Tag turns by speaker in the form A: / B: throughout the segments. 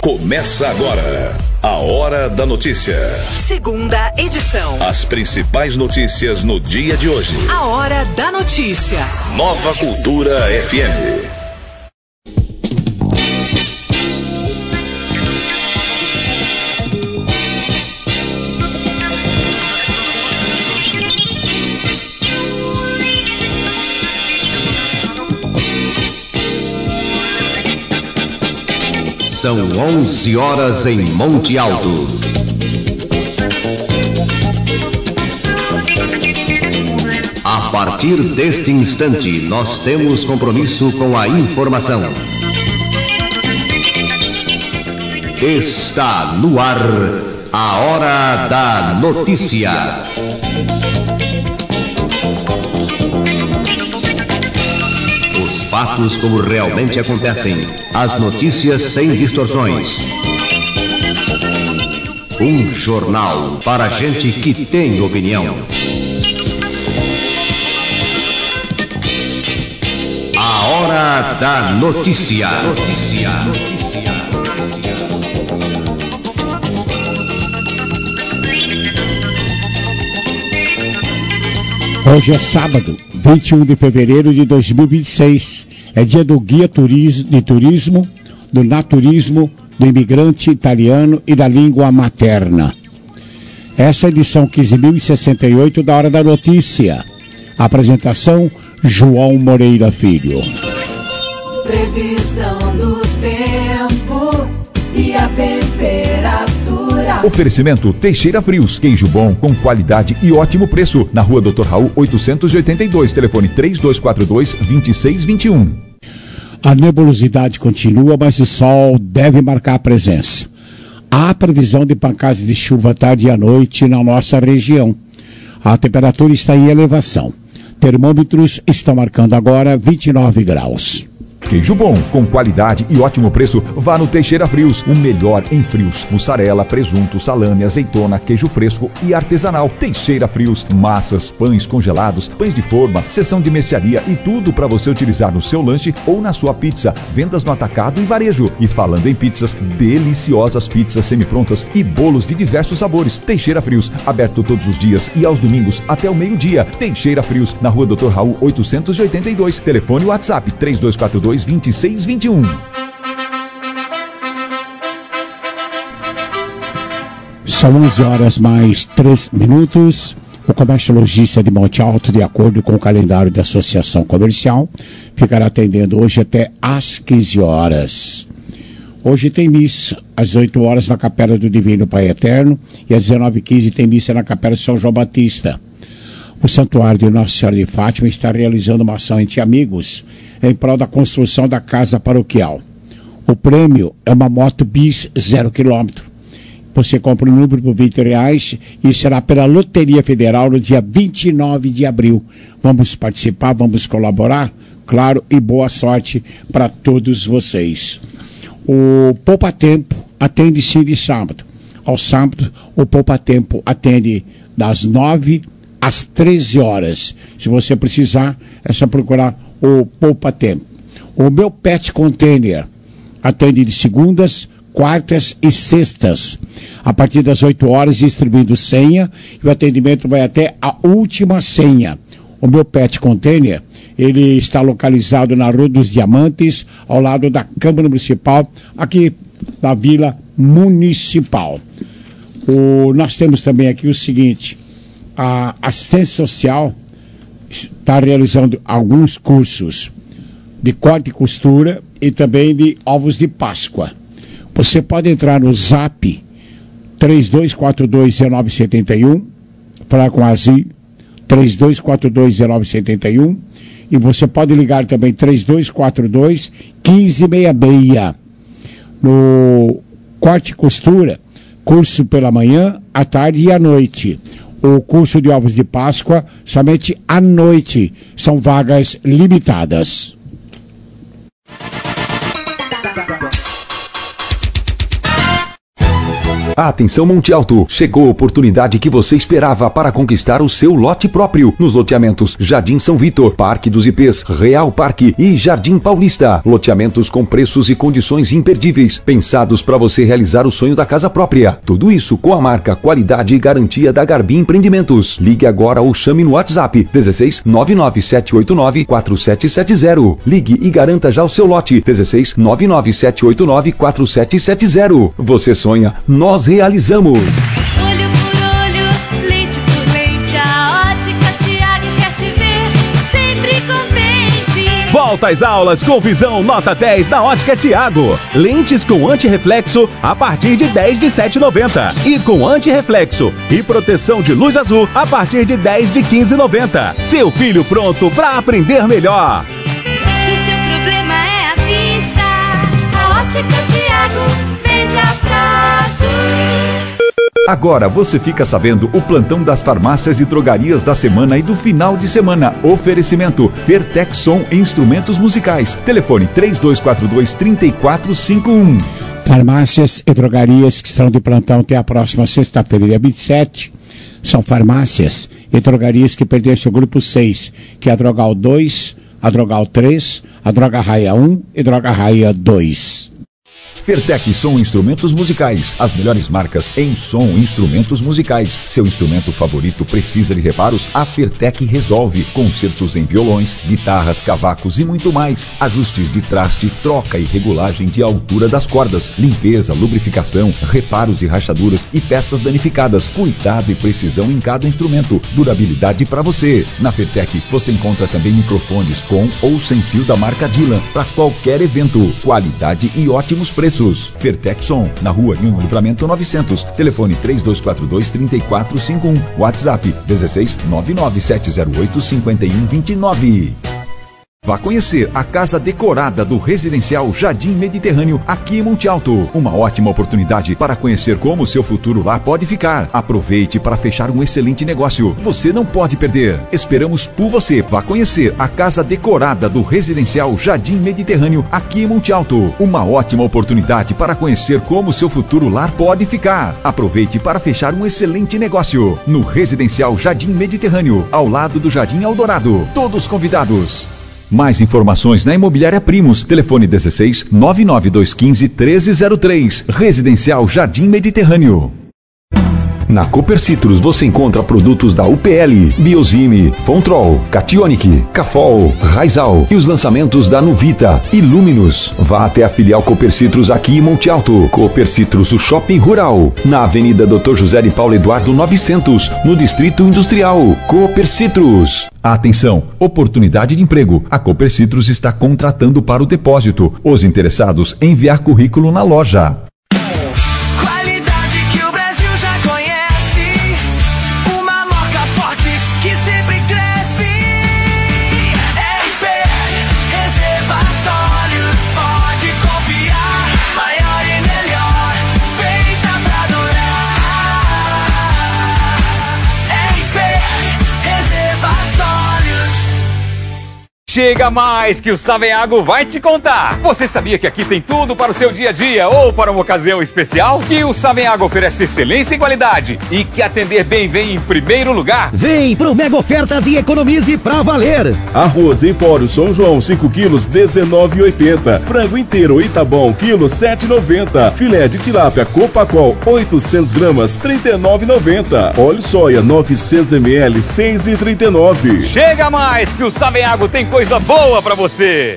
A: Começa agora a Hora da Notícia.
B: Segunda edição.
A: As principais notícias no dia de hoje.
B: A Hora da Notícia.
A: Nova Cultura FM.
C: São 11 horas em Monte Alto. A partir deste instante, nós temos compromisso com a informação. Está no ar a Hora da Notícia. Fatos como realmente acontecem. As notícias sem distorções. Um jornal para gente que tem opinião. A Hora da Notícia.
D: Hoje é sábado, 21 de fevereiro de 2026. É dia do guia de turismo, do naturismo, do imigrante italiano e da língua materna. Essa é a edição 15.068 da Hora da Notícia. Apresentação, João Moreira Filho.
E: Previsão do tempo e a temperatura.
F: Oferecimento Teixeira Frios, queijo bom com qualidade e ótimo preço. Na Rua Dr. Raul 882, telefone 3242-2621.
D: A nebulosidade continua, mas o sol deve marcar a presença. Há previsão de pancadas de chuva à tarde e à noite na nossa região. A temperatura está em elevação. Termômetros estão marcando agora 29 graus.
F: Queijo bom, com qualidade e ótimo preço, vá no Teixeira Frios, o melhor em frios. Mussarela, presunto, salame, azeitona, queijo fresco e artesanal. Teixeira Frios, massas, pães congelados, pães de forma, seção de mercearia e tudo para você utilizar no seu lanche ou na sua pizza. Vendas no atacado e varejo. E falando em pizzas, deliciosas pizzas semi-prontas e bolos de diversos sabores. Teixeira Frios, aberto todos os dias e aos domingos até o meio-dia. Teixeira Frios, na Rua Dr. Raul 882, telefone WhatsApp 3242-2621.
D: São 11 horas mais 3 minutos. O comércio logística de Monte Alto, de acordo com o calendário da Associação Comercial, ficará atendendo hoje até às 15 horas. Hoje tem missa, às 8 horas na Capela do Divino Pai Eterno e às 19h15 tem missa na Capela de São João Batista. O Santuário de Nossa Senhora de Fátima está realizando uma ação entre amigos em prol da construção da casa paroquial. O prêmio é uma moto bis 0 km. Você compra um número por R$20 e será pela Loteria Federal no dia 29 de abril. Vamos participar, vamos colaborar? Claro, e boa sorte para todos vocês. O Poupa Tempo atende sim de sábado. Ao sábado, o Poupa Tempo atende das 9 às 13 horas. Se você precisar, é só procurar o Poupa Tempo. O Meu Pet Container atende de segundas, quartas e sextas, a partir das 8 horas, distribuindo senha, e o atendimento vai até a última senha. O Meu Pet Container, ele está localizado na Rua dos Diamantes, ao lado da Câmara Municipal, aqui na Vila Municipal. Nós temos também aqui o seguinte: a assistência social está realizando alguns cursos de corte e costura e também de ovos de Páscoa. Você pode entrar no Zap 3242-1971, falar com a Azi, 3242-1971, e você pode ligar também 3242-1566. No corte e costura, curso pela manhã, à tarde e à noite. O curso de ovos de Páscoa somente à noite. São vagas limitadas.
F: Atenção Monte Alto, chegou a oportunidade que você esperava para conquistar o seu lote próprio nos loteamentos Jardim São Vitor, Parque dos IPs, Real Parque e Jardim Paulista. Loteamentos com preços e condições imperdíveis, pensados para você realizar o sonho da casa própria. Tudo isso com a marca, qualidade e garantia da Garbi Empreendimentos. Ligue agora ou chame no WhatsApp 16 99789 4770. Ligue e garanta já o seu lote 16 99789 4770. Você sonha, nós realizamos.
G: Olho por olho, lente por lente, a Ótica Tiago quer te ver sempre contente.
H: Volta às aulas com visão nota 10 na Ótica Tiago. Lentes com antirreflexo a partir de 10 de 7,90 e com antirreflexo e proteção de luz azul a partir de 10 de 15,90. Seu filho pronto para aprender melhor.
G: Se o seu problema é a vista, a Ótica Tiago vende a prazo.
F: Agora você fica sabendo o plantão das farmácias e drogarias da semana e do final de semana. Oferecimento Fertex Som Instrumentos Musicais. Telefone 3242-3451.
D: Farmácias e drogarias que estão de plantão até a próxima sexta-feira, dia 27. São farmácias e drogarias que pertencem ao grupo 6, que é a Drogal 2, a Drogal 3, a Droga Raia 1 e Droga Raia 2.
F: Fertec Som Instrumentos Musicais, as melhores marcas em som instrumentos musicais. Seu instrumento favorito precisa de reparos? A Fertec resolve. Concertos em violões, guitarras, cavacos e muito mais. Ajustes de traste, troca e regulagem de altura das cordas, limpeza, lubrificação, reparos de rachaduras e peças danificadas. Cuidado e precisão em cada instrumento. Durabilidade para você. Na Fertec você encontra também microfones com ou sem fio da marca Dylan para qualquer evento. Qualidade e ótimos preços. Fertex Som, na Rua Rio Livramento 900. Telefone 3242-3451. WhatsApp 16 99708 5129. Vá conhecer a casa decorada do residencial Jardim Mediterrâneo aqui em Monte Alto. Uma ótima oportunidade para conhecer como seu futuro lá pode ficar. Aproveite para fechar um excelente negócio. Você não pode perder. Esperamos por você. Vá conhecer a casa decorada do residencial Jardim Mediterrâneo aqui em Monte Alto. Uma ótima oportunidade para conhecer como seu futuro lar pode ficar. Aproveite para fechar um excelente negócio. No residencial Jardim Mediterrâneo, ao lado do Jardim Eldorado. Todos convidados. Mais informações na Imobiliária Primos. Telefone 16 99215 1303. Residencial Jardim Mediterrâneo. Na Cooper Citrus você encontra produtos da UPL, Biozime, Fontrol, Cationic, Cafol, Raizal e os lançamentos da Nuvita e Luminus. Vá até a filial Cooper Citrus aqui em Monte Alto. Cooper Citrus, o Shopping Rural, na Avenida Dr. José de Paulo Eduardo 900, no Distrito Industrial. Cooper Citrus. Atenção, oportunidade de emprego. A Cooper Citrus está contratando para o depósito. Os interessados, enviar currículo na loja.
I: Chega mais que o Savenhago vai te contar. Você sabia que aqui tem tudo para o seu dia a dia ou para uma ocasião especial? Que o Savenhago oferece excelência e qualidade e que atender bem vem em primeiro lugar?
J: Vem pro Mega Ofertas e economize pra valer.
K: Arroz Empório São João 5 quilos 19,80. Frango inteiro Itabom quilo 7,90. Filé de tilápia Copacol 800 gramas 39,90. Óleo soia 900 ml 6,39.
I: Chega mais que o Savenhago tem coisa boa pra você.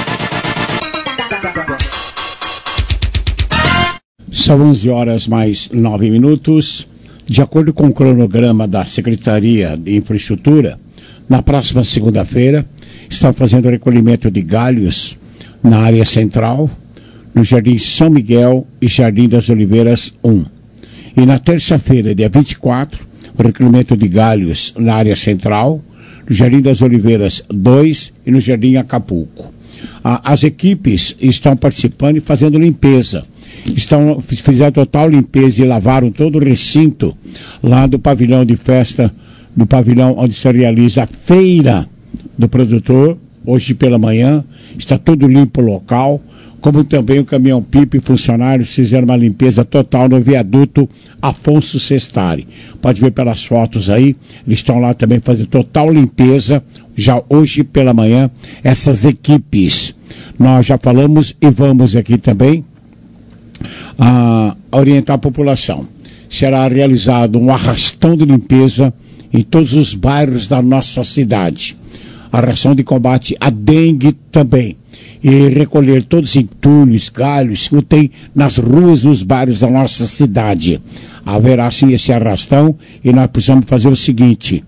D: São 11 horas mais 9 minutos. De acordo com o cronograma da Secretaria de Infraestrutura, na próxima segunda-feira estão fazendo recolhimento de galhos na área central, no Jardim São Miguel e Jardim das Oliveiras 1. E na terça-feira, dia 24, o recolhimento de galhos na área central, no Jardim das Oliveiras 2 e no Jardim Acapulco. As equipes estão participando e fazendo limpeza. Fizeram total limpeza e lavaram todo o recinto lá do pavilhão de festa, do pavilhão onde se realiza a feira do produtor. Hoje pela manhã está tudo limpo o local, como também o caminhão-pipa e funcionários fizeram uma limpeza total no viaduto Afonso Sestari. Pode ver pelas fotos aí, eles estão lá também fazendo total limpeza, já hoje pela manhã, essas equipes. Nós já falamos e vamos aqui também orientar a população. Será realizado um arrastão de limpeza em todos os bairros da nossa cidade. A ração de combate à dengue também. E recolher todos os entulhos, galhos que tem nas ruas, nos bairros da nossa cidade. Haverá sim esse arrastão e nós precisamos fazer o seguinte,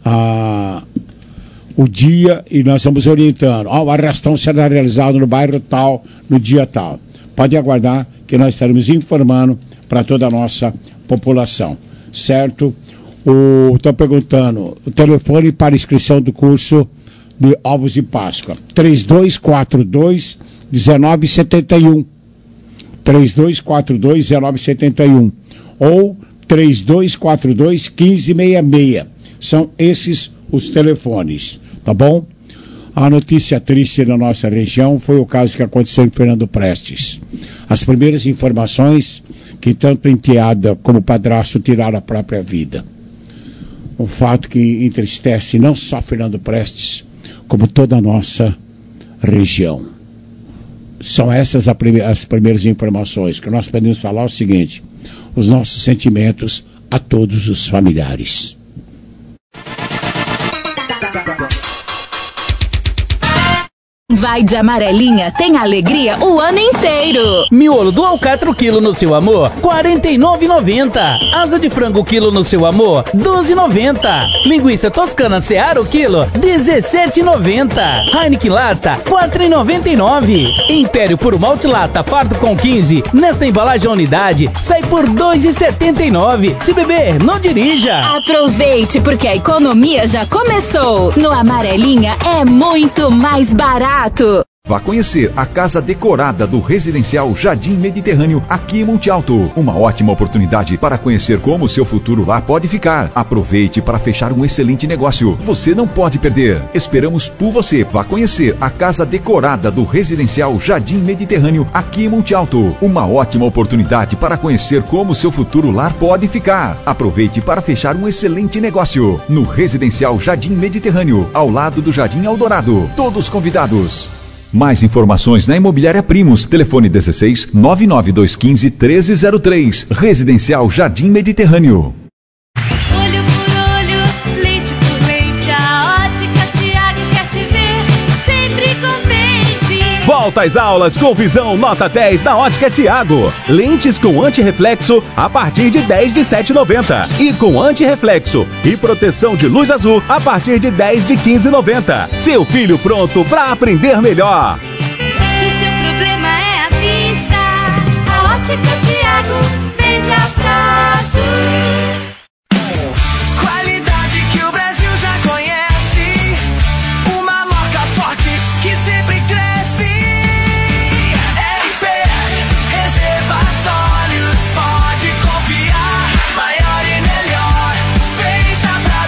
D: o dia, e nós estamos orientando, o arrastão será realizado no bairro tal, no dia tal. Pode aguardar que nós estaremos informando para toda a nossa população, certo? Estou perguntando, o telefone para inscrição do curso de ovos de Páscoa, 3242-1971, 3242-1971, ou 3242-1566, são esses os telefones, tá bom? A notícia triste da nossa região foi o caso que aconteceu em Fernando Prestes. As primeiras informações que tanto a enteada como o padrasto tiraram a própria vida. Um fato que entristece não só Fernando Prestes, como toda a nossa região. São essas as primeiras informações que nós podemos falar o seguinte: os nossos sentimentos a todos os familiares.
B: Vai de Amarelinha, tem alegria o ano inteiro.
L: Miolo do alcatra quilo no seu amor, R$ 49,90. Asa de frango quilo no seu amor, R$ 12,90. Linguiça toscana Seara quilo, R$ 17,90. Heineken lata, R$ 4,99. Império puro malte lata, fardo com 15. Nesta embalagem a unidade, sai por R$ 2,79. Se beber, não dirija.
B: Aproveite, porque a economia já começou. No Amarelinha é muito mais barato.
F: Vá conhecer a casa decorada do Residencial Jardim Mediterrâneo aqui em Monte Alto. Uma ótima oportunidade para conhecer como seu futuro lá pode ficar. Aproveite para fechar um excelente negócio. Você não pode perder. Esperamos por você. Vá conhecer a casa decorada do Residencial Jardim Mediterrâneo aqui em Monte Alto. Uma ótima oportunidade para conhecer como seu futuro lar pode ficar. Aproveite para fechar um excelente negócio. No Residencial Jardim Mediterrâneo, ao lado do Jardim Eldorado. Todos convidados. Mais informações na Imobiliária Primos, telefone 16 99215 1303, Residencial Jardim Mediterrâneo.
G: Olho por olho, lente por lente, a Ótica Tiago quer te ver sempre contente.
H: Volta às aulas com Visão Nota 10 da Ótica Tiago. Lentes com antirreflexo a partir de 10 de 7,90. E com antirreflexo e proteção de luz azul a partir de 10 de 15,90. Seu filho pronto para aprender melhor.
G: Se seu problema é a vista, a Ótica Tiago vende a prazo.
E: Qualidade que o Brasil já conhece, uma marca forte que sempre cresce. RPR Reservatórios, pode confiar, maior e melhor, feita pra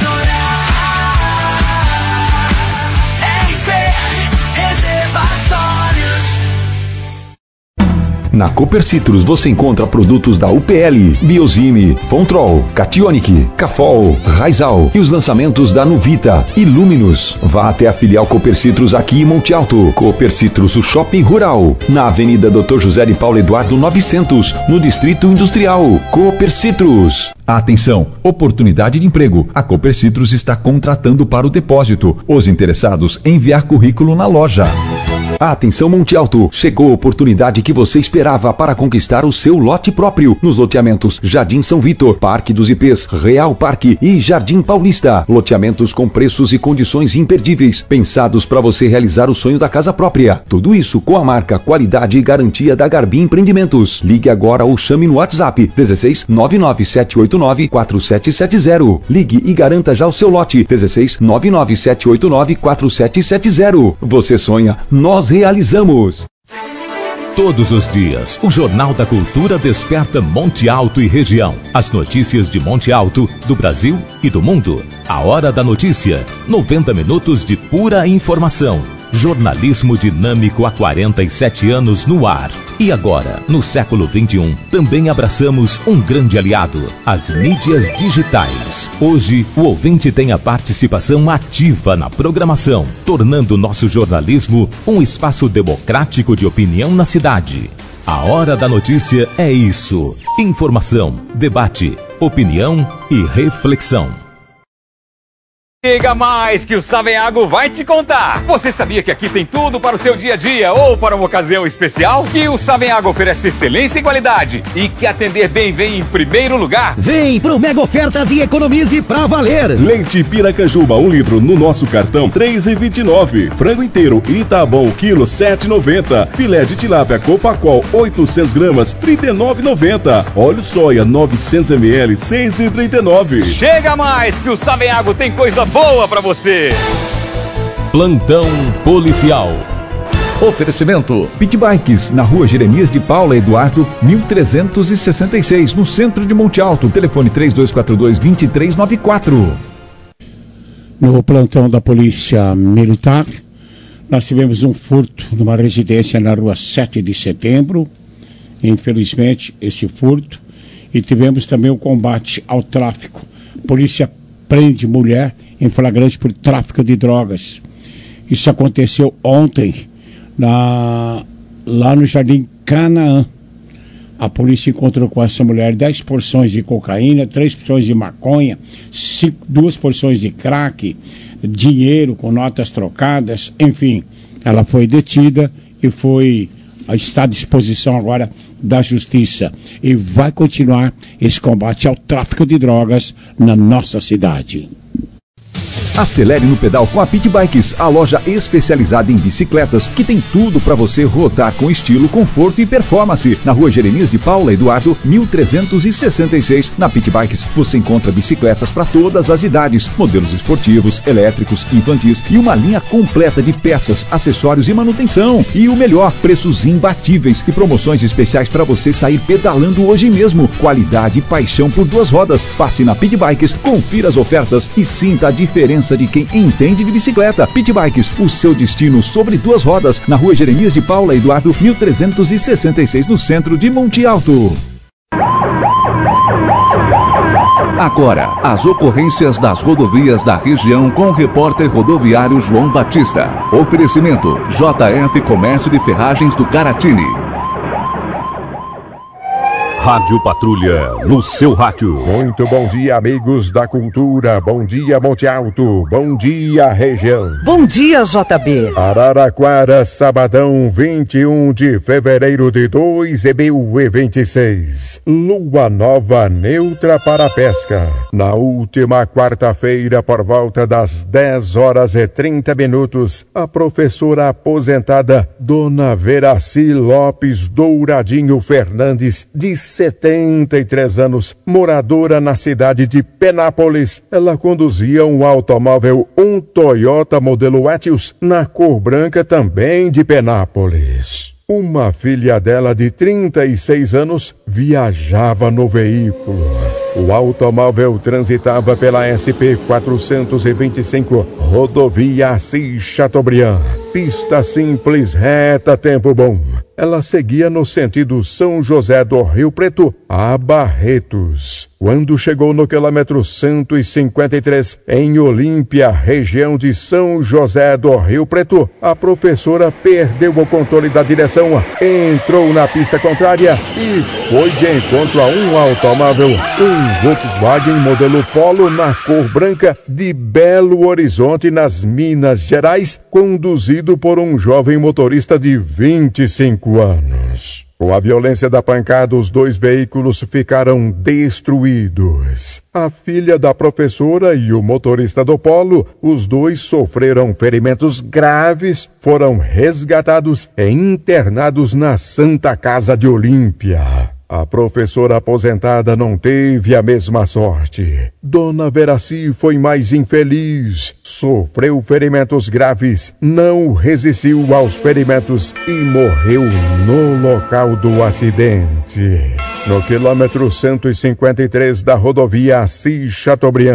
E: durar. RPR Reservatórios.
F: Na Cooper Citrus você encontra produtos da UPL, Biozime, Fontrol, Cationic, Cafol, Raizal e os lançamentos da Nuvita e Luminus. Vá até a filial Cooper Citrus aqui em Monte Alto. Cooper Citrus, o Shopping Rural, na Avenida Dr. José de Paulo Eduardo 900, no Distrito Industrial. Cooper Citrus. Atenção, oportunidade de emprego. A Cooper Citrus está contratando para o depósito. Os interessados, enviar currículo na loja. Atenção Monte Alto, chegou a oportunidade que você esperava para conquistar o seu lote próprio nos loteamentos Jardim São Vitor, Parque dos IPs, Real Parque e Jardim Paulista. Loteamentos com preços e condições imperdíveis, pensados para você realizar o sonho da casa própria. Tudo isso com a marca, qualidade e garantia da Garbi Empreendimentos. Ligue agora ou chame no WhatsApp 16 99789 4770. Ligue e garanta já o seu lote 16 99789 4770. Você sonha, nós realizamos.
H: Todos os dias, o Jornal da Cultura desperta Monte Alto e região. As notícias de Monte Alto, do Brasil e do mundo. A Hora da Notícia. 90 minutos de pura informação. Jornalismo dinâmico há 47 anos no ar. E agora, no século XXI, também abraçamos um grande aliado, as mídias digitais. Hoje, o ouvinte tem a participação ativa na programação, tornando nosso jornalismo um espaço democrático de opinião na cidade. A Hora da Notícia é isso. Informação, debate, opinião e reflexão.
I: Liga mais que o Savenhago vai te contar. Você sabia que aqui tem tudo para o seu dia a dia ou para uma ocasião especial? Que o Savenhago oferece excelência e qualidade e que atender bem vem em primeiro lugar?
J: Vem pro Mega Ofertas e economize pra valer.
K: Leite Piracanjuba 1 litro no nosso cartão R$ 3,29. Frango inteiro Itabom quilo 7,90. Filé de tilápia Copacol 800 gramas R$ 39,90. Óleo soia 900 ml 6,39.
I: Chega mais que o Savenhago tem coisa boa pra você.
H: Plantão policial.
F: Oferecimento Pit Bikes, na rua Jeremias de Paula Eduardo 1366, no centro de Monte Alto. Telefone 3242-2394.
D: No plantão da Polícia Militar, nós tivemos um furto numa residência na rua 7 de setembro. Infelizmente, esse furto. E tivemos também o combate ao tráfico. Polícia prende mulher em flagrante por tráfico de drogas. Isso aconteceu ontem lá no Jardim Canaã. A polícia encontrou com essa mulher 10 porções de cocaína, 3 porções de maconha, 2 porções de crack, dinheiro com notas trocadas, enfim. Ela foi detida e está à disposição agora da Justiça. E vai continuar esse combate ao tráfico de drogas na nossa cidade.
F: Acelere no pedal com a Pit Bikes, a loja especializada em bicicletas que tem tudo para você rodar com estilo, conforto e performance. Na rua Jeremias de Paula Eduardo 1366. Na Pit Bikes você encontra bicicletas para todas as idades, modelos esportivos, elétricos, infantis e uma linha completa de peças, acessórios e manutenção. E o melhor, preços imbatíveis e promoções especiais para você sair pedalando hoje mesmo. Qualidade e paixão por duas rodas. Passe na Pit Bikes, confira as ofertas e sinta a diferença de quem entende de bicicleta. Pit Bikes, o seu destino sobre duas rodas, na rua Jeremias de Paula Eduardo 1366, no centro de Monte Alto.
A: Agora, as ocorrências das rodovias da região com o repórter rodoviário João Batista. Oferecimento JF Comércio de Ferragens do Caratini.
H: Rádio Patrulha, no seu rádio.
M: Muito bom dia, amigos da cultura. Bom dia, Monte Alto. Bom dia, região.
N: Bom dia, JB.
M: Araraquara, sabadão, 21 de fevereiro de 2026. Lua nova neutra para a pesca. Na última quarta-feira, por volta das 10h30, a professora aposentada Dona Veraci Lopes Douradinho Fernandes, de 73 anos, moradora na cidade de Penápolis. Ela conduzia um automóvel, um Toyota modelo Etios, na cor branca, também de Penápolis. Uma filha dela de 36 anos viajava no veículo. O automóvel transitava pela SP-425, rodovia Assis Chateaubriand. Pista simples, reta, tempo bom. Ela seguia no sentido São José do Rio Preto a Barretos. Quando chegou no quilômetro 153, em Olímpia, região de São José do Rio Preto, a professora perdeu o controle da direção, entrou na pista contrária e foi de encontro a um automóvel, um Volkswagen modelo Polo na cor branca, de Belo Horizonte, nas Minas Gerais, conduzido por um jovem motorista de 25 anos. Com a violência da pancada, os dois veículos ficaram destruídos. A filha da professora e o motorista do Polo, os dois sofreram ferimentos graves, foram resgatados e internados na Santa Casa de Olímpia. A professora aposentada não teve a mesma sorte. Dona Veraci foi mais infeliz, sofreu ferimentos graves, não resistiu aos ferimentos e morreu no local do acidente. No quilômetro 153 da rodovia Assis Chateaubriand,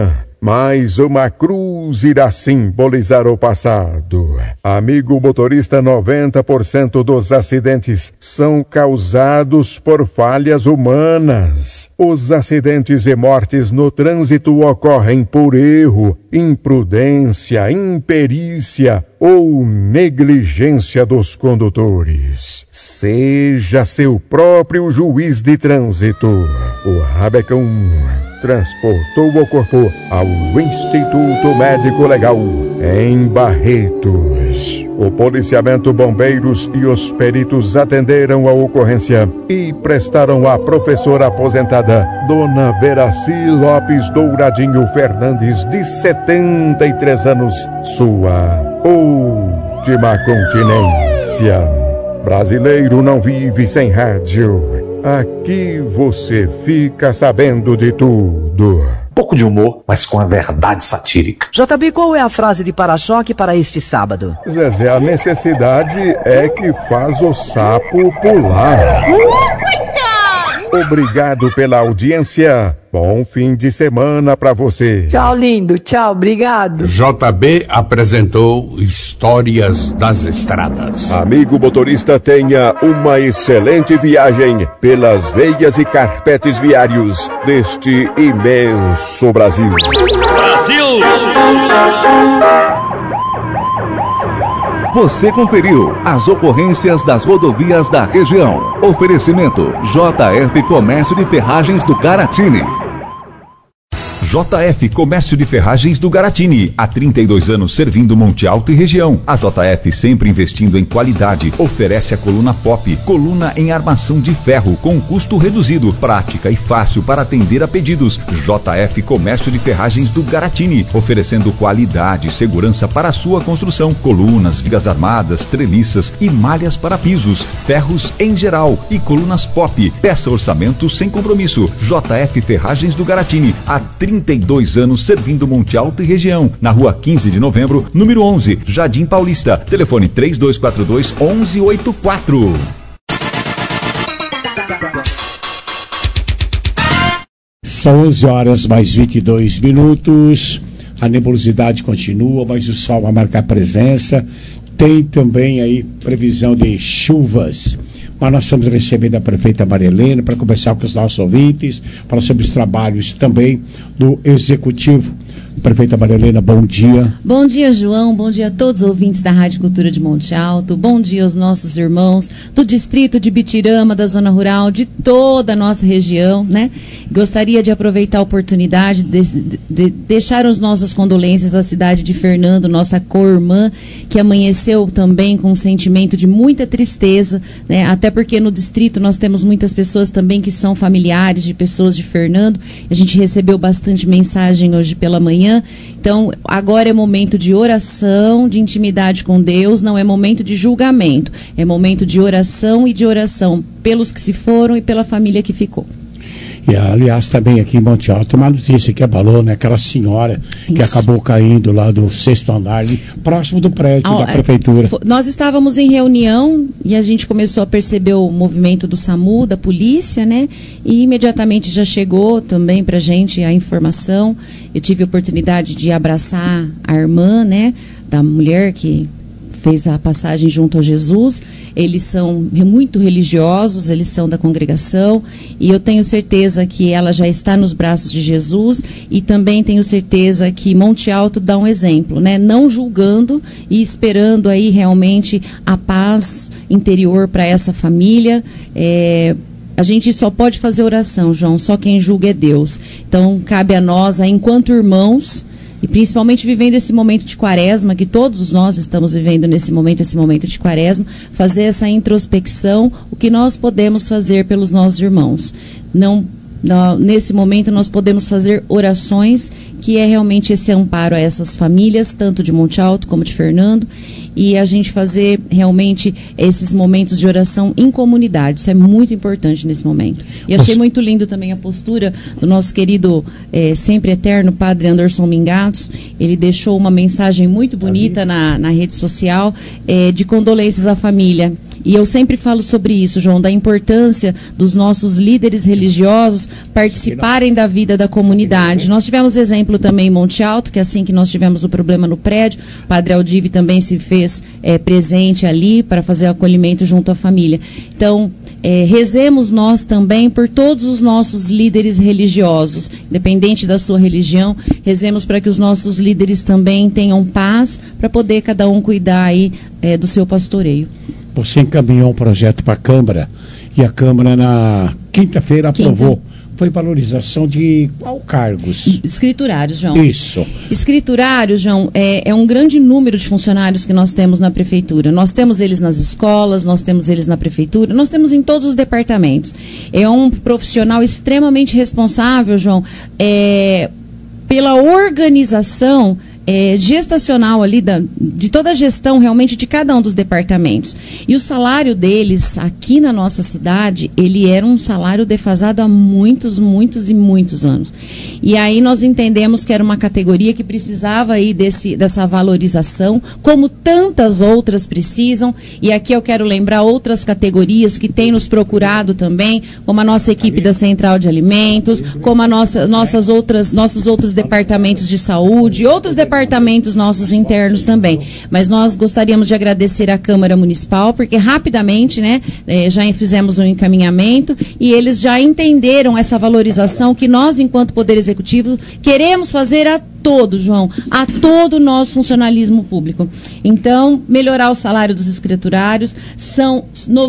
M: mas uma cruz irá simbolizar o passado. Amigo motorista, 90% dos acidentes são causados por falhas humanas. Os acidentes e mortes no trânsito ocorrem por erro, imprudência, imperícia ou negligência dos condutores. Seja seu próprio juiz de trânsito. O Rabecão transportou o corpo ao Instituto Médico Legal em Barretos. O policiamento, bombeiros e os peritos atenderam a ocorrência e prestaram à professora aposentada Dona Veraci Lopes Douradinho Fernandes, de 73 anos, sua última continência. Brasileiro não vive sem rádio. Aqui você fica sabendo de tudo.
N: Pouco de humor, mas com a verdade satírica.
O: JB, qual é a frase de para-choque para este sábado?
M: Zezé, a necessidade é que faz o sapo pular. Obrigado pela audiência. Bom fim de semana pra você.
P: Tchau, lindo. Tchau, obrigado.
D: JB apresentou Histórias das Estradas.
M: Amigo motorista, tenha uma excelente viagem pelas veias e carpetes viários deste imenso Brasil.
C: Brasil!
A: Você conferiu as ocorrências das rodovias da região. Oferecimento JF Comércio de Ferragens do Garatini.
F: JF Comércio de Ferragens do Garatini, há 32 anos servindo Monte Alto e região. A JF, sempre investindo em qualidade, oferece a coluna Pop, coluna em armação de ferro com custo reduzido, prática e fácil para atender a pedidos. JF Comércio de Ferragens do Garatini, oferecendo qualidade e segurança para a sua construção, colunas, vigas armadas, treliças e malhas para pisos, ferros em geral e colunas Pop. Peça orçamento sem compromisso. JF Ferragens do Garatini, há 32 anos servindo Monte Alto e região. Na rua 15 de novembro, número 11, Jardim Paulista. Telefone 3242-1184.
D: São 11 horas mais 22 minutos. A nebulosidade continua, mas o sol vai marcar presença. Tem também aí previsão de chuvas. Mas nós estamos recebendo a prefeita Maria Helena para conversar com os nossos ouvintes, falar sobre os trabalhos também do Executivo. Prefeita Maria Helena, bom dia.
Q: Bom dia, João. Bom dia a todos os ouvintes da Rádio Cultura de Monte Alto. Bom dia aos nossos irmãos do distrito de Bitirama, da zona rural, de toda a nossa região, né? Gostaria de aproveitar a oportunidade de deixar as nossas condolências à cidade de Fernando, nossa co-irmã, que amanheceu também com um sentimento de muita tristeza, né? Até porque no distrito nós temos muitas pessoas também que são familiares de pessoas de Fernando. A gente recebeu bastante mensagem hoje pela manhã. Então, agora é momento de oração, de intimidade com Deus, não é momento de julgamento, é momento de oração e de oração pelos que se foram e pela família que ficou.
D: E, aliás, também aqui em Monte Alto, uma notícia que abalou, né? Aquela senhora que acabou caindo lá do 6º andar, ali, próximo do prédio da prefeitura.
Q: Nós estávamos em reunião e a gente começou a perceber o movimento do SAMU, da polícia, né? E imediatamente já chegou também pra gente a informação. Eu tive a oportunidade de abraçar a irmã, né? Da mulher que fez a passagem junto a Jesus. Eles são muito religiosos, eles são da congregação, e eu tenho certeza que ela já está nos braços de Jesus, e também tenho certeza que Monte Alto dá um exemplo, né? Não julgando e esperando aí realmente a paz interior para essa família. A gente só pode fazer oração, João, só quem julga é Deus. Então, cabe a nós, enquanto irmãos, e principalmente vivendo esse momento de quaresma, que todos nós estamos vivendo esse momento de quaresma, fazer essa introspecção, o que nós podemos fazer pelos nossos irmãos. Nesse momento nós podemos fazer orações, que é realmente esse amparo a essas famílias, tanto de Monte Alto como de Fernando, e a gente fazer realmente esses momentos de oração em comunidade. Isso é muito importante nesse momento. E achei muito lindo também a postura do nosso querido, sempre eterno, Padre Anderson Mingatos. Ele deixou uma mensagem muito bonita na rede social, de condolências à família. E eu sempre falo sobre isso, João, da importância dos nossos líderes religiosos participarem da vida da comunidade. Nós tivemos exemplo também em Monte Alto, que assim que nós tivemos o problema no prédio, o Padre Aldive também se fez presente ali para fazer o acolhimento junto à família. Então, rezemos nós também por todos os nossos líderes religiosos, independente da sua religião, rezemos para que os nossos líderes também tenham paz, para poder cada um cuidar aí do seu pastoreio.
D: Você encaminhou um projeto para a Câmara e a Câmara na quinta-feira aprovou. Foi valorização de qual cargos?
Q: Escriturários, João.
D: Isso.
Q: Escriturários, João, é um grande número de funcionários que nós temos na Prefeitura. Nós temos eles nas escolas, nós temos eles na Prefeitura, nós temos em todos os departamentos. É um profissional extremamente responsável, João, pela organização gestacional ali, de toda a gestão realmente de cada um dos departamentos. E o salário deles aqui na nossa cidade, ele era um salário defasado há muitos anos. E aí nós entendemos que era uma categoria que precisava aí dessa valorização, como tantas outras precisam. E aqui eu quero lembrar outras categorias que têm nos procurado também, como a nossa equipe da Central de Alimentos, como nossos outros departamentos de saúde, outros departamentos nossos internos também. Mas nós gostaríamos de agradecer à Câmara Municipal, porque rapidamente, já fizemos um encaminhamento e eles já entenderam essa valorização que nós, enquanto Poder Executivo, queremos fazer a todo, João, a todo o nosso funcionalismo público. Então, melhorar o salário dos escriturários, são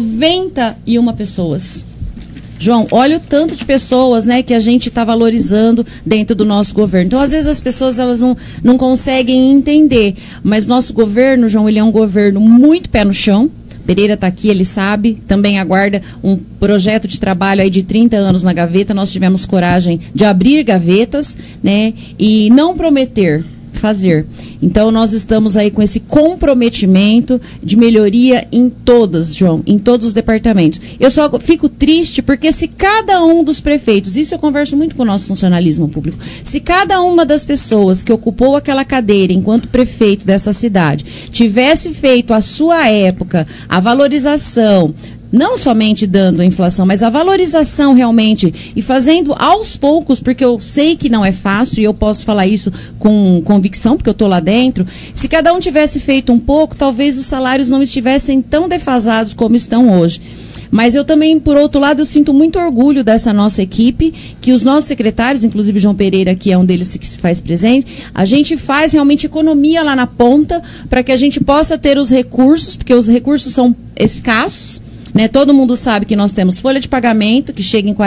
Q: 91 pessoas. João, olha o tanto de pessoas, que a gente está valorizando dentro do nosso governo. Então, às vezes, as pessoas elas não conseguem entender. Mas nosso governo, João, ele é um governo muito pé no chão. Pereira está aqui, ele sabe, também aguarda um projeto de trabalho aí de 30 anos na gaveta. Nós tivemos coragem de abrir gavetas, e não prometer, fazer. Então, nós estamos aí com esse comprometimento de melhoria em todos os departamentos. Eu só fico triste porque se cada um dos prefeitos, isso eu converso muito com o nosso funcionalismo público, se cada uma das pessoas que ocupou aquela cadeira enquanto prefeito dessa cidade tivesse feito à sua época a valorização, não somente dando a inflação, mas a valorização realmente e fazendo aos poucos, porque eu sei que não é fácil e eu posso falar isso com convicção, porque eu estou lá dentro. Se cada um tivesse feito um pouco, talvez os salários não estivessem tão defasados como estão hoje. Mas eu também, por outro lado, eu sinto muito orgulho dessa nossa equipe, que os nossos secretários, inclusive João Pereira, que é um deles que se faz presente, a gente faz realmente economia lá na ponta para que a gente possa ter os recursos, porque os recursos são escassos. Todo mundo sabe que nós temos folha de pagamento, que chega em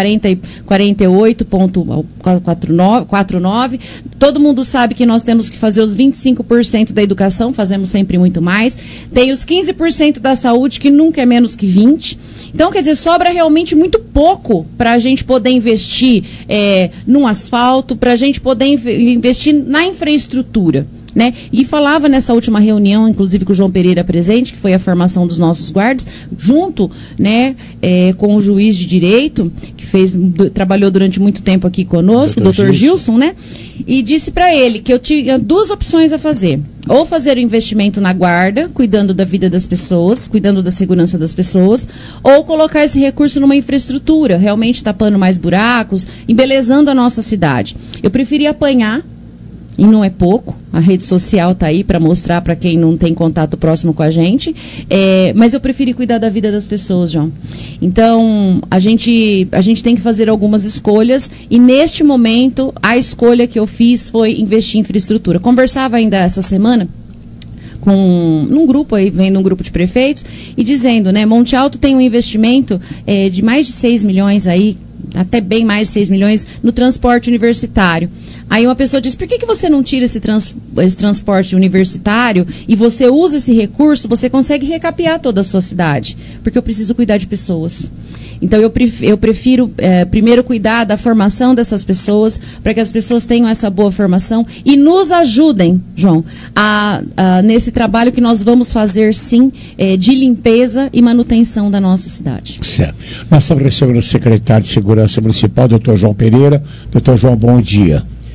Q: 48,49. Todo mundo sabe que nós temos que fazer os 25% da educação, fazemos sempre muito mais. Tem os 15% da saúde, que nunca é menos que 20%. Então, quer dizer, sobra realmente muito pouco para a gente poder investir num asfalto, para a gente poder investir na infraestrutura. E falava nessa última reunião, inclusive com o João Pereira presente, que foi a formação dos nossos guardas, junto com o juiz de direito, que trabalhou durante muito tempo aqui conosco, o doutor Gilson, e disse para ele que eu tinha duas opções a fazer. Ou fazer o investimento na guarda, cuidando da vida das pessoas, cuidando da segurança das pessoas, ou colocar esse recurso numa infraestrutura, realmente tapando mais buracos, embelezando a nossa cidade. Eu preferi apanhar, e não é pouco, a rede social está aí para mostrar para quem não tem contato próximo com a gente, mas eu preferi cuidar da vida das pessoas, João. Então, a gente tem que fazer algumas escolhas, e neste momento, a escolha que eu fiz foi investir em infraestrutura. Conversava ainda essa semana num grupo aí, vendo um grupo de prefeitos, e dizendo, Monte Alto tem um investimento de mais de 6 milhões aí, até bem mais de 6 milhões, no transporte universitário. Aí uma pessoa diz, por que você não tira esse transporte universitário e você usa esse recurso, você consegue recapear toda a sua cidade? Porque eu preciso cuidar de pessoas. Então, eu prefiro primeiro cuidar da formação dessas pessoas, para que as pessoas tenham essa boa formação e nos ajudem, João, nesse trabalho que nós vamos fazer, sim, de limpeza e manutenção da nossa cidade. Certo.
D: Nós estamos recebendo o secretário de Segurança Municipal, doutor João Pereira. Doutor João, bom dia.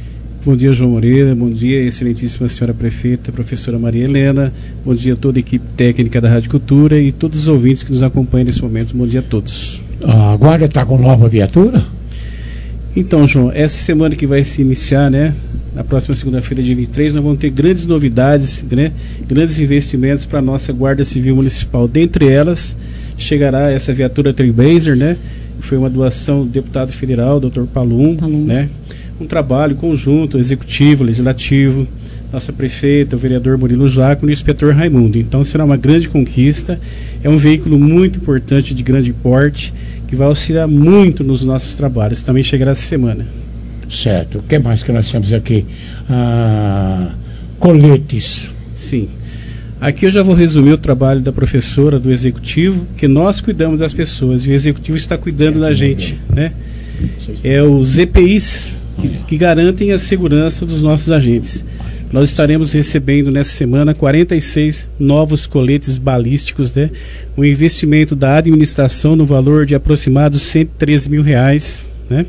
R: Bom dia, João Moreira. Bom dia, excelentíssima senhora prefeita, professora Maria Helena. Bom dia a toda a equipe técnica da Rádio Cultura e todos os ouvintes que nos acompanham nesse momento. Bom dia a todos.
D: A Guarda está com nova viatura?
R: Então, João, essa semana que vai se iniciar, né? Na próxima segunda-feira, dia 23, nós vamos ter grandes novidades, né? Grandes investimentos para a nossa Guarda Civil Municipal. Dentre elas, chegará essa viatura Trailblazer, né? Foi uma doação do deputado federal, Dr. Palum, né? Um trabalho conjunto, executivo, legislativo, nossa prefeita, o vereador Murilo Jácone e o inspetor Raimundo. Então será uma grande conquista, é um veículo muito importante, de grande porte, que vai auxiliar muito nos nossos trabalhos. Também chegará essa semana.
D: Certo. O que mais que nós temos aqui? Coletes.
R: Sim. Aqui eu já vou resumir o trabalho da professora, do executivo, que nós cuidamos das pessoas e o executivo está cuidando da gente, né? É os EPIs que garantem a segurança dos nossos agentes. Nós estaremos recebendo nessa semana 46 novos coletes balísticos, né? Um investimento da administração no valor de aproximados R$113 mil, né?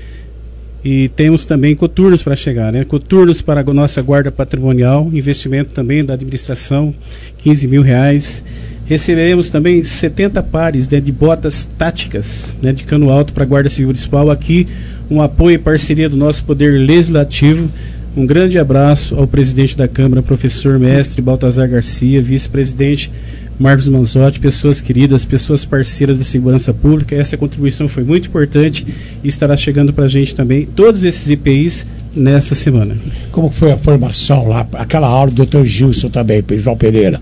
R: E temos também coturnos para chegar, né? Coturnos para a nossa guarda patrimonial, investimento também da administração, R$15 mil. Receberemos também 70 pares, né, de botas táticas, né, de cano alto para a Guarda Civil Municipal. Aqui um apoio e parceria do nosso Poder Legislativo. Um grande abraço ao presidente da Câmara, professor mestre Baltazar Garcia, vice-presidente Marcos Manzotti, pessoas queridas, pessoas parceiras da segurança pública. Essa contribuição foi muito importante e estará chegando para a gente também, todos esses IPIs, nessa semana.
D: Como foi a formação lá, aquela aula do Dr. Gilson também, João Pereira?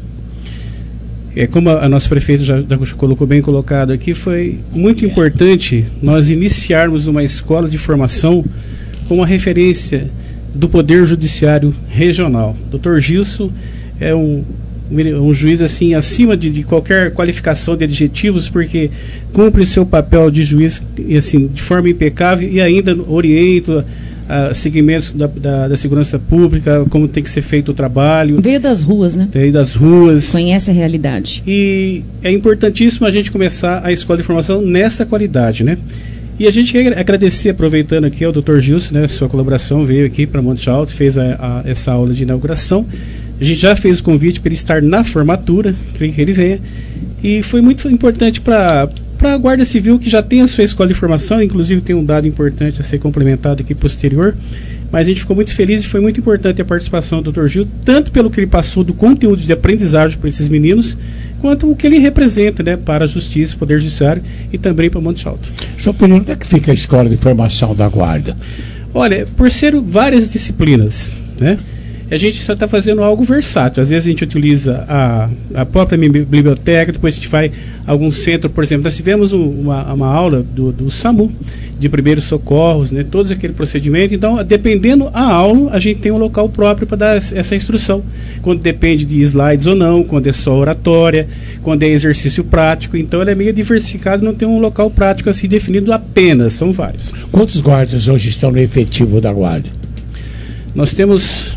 R: Como a nossa prefeita já colocou bem colocado aqui, foi muito importante nós iniciarmos uma escola de formação com uma referência do Poder Judiciário Regional. Dr. Gilson é um juiz assim acima de qualquer qualificação de adjetivos, porque cumpre seu papel de juiz assim, de forma impecável e ainda orienta segmentos da segurança pública, como tem que ser feito o trabalho.
Q: Veio das ruas, né?
R: Veio das ruas.
Q: Conhece a realidade.
R: E é importantíssimo a gente começar a escola de formação nessa qualidade, né? E a gente quer agradecer, aproveitando aqui ao Dr. Gilson, né? Sua colaboração, veio aqui para Monte Alto, fez essa aula de inauguração. A gente já fez o convite para ele estar na formatura, creio que ele venha. E foi muito importante para a Guarda Civil, que já tem a sua escola de formação, inclusive tem um dado importante a ser complementado aqui posterior, mas a gente ficou muito feliz e foi muito importante a participação do Dr. Gil, tanto pelo que ele passou do conteúdo de aprendizagem para esses meninos, quanto o que ele representa, né, para a Justiça, Poder Judiciário e também para Monte Alto.
D: Sua opinião, onde é que fica a escola de formação da Guarda?
R: Olha, por ser várias disciplinas, né? A gente só está fazendo algo versátil. Às vezes a gente utiliza a própria biblioteca, depois a gente vai a algum centro, por exemplo. Nós tivemos uma aula do SAMU, de primeiros socorros, né, todos aquele procedimento. Então, dependendo a aula, a gente tem um local próprio para dar essa instrução. Quando depende de slides ou não, quando é só oratória, quando é exercício prático. Então, ele é meio diversificado, não tem um local prático assim definido apenas, são vários.
D: Quantos guardas hoje estão no efetivo da Guarda?
R: Nós temos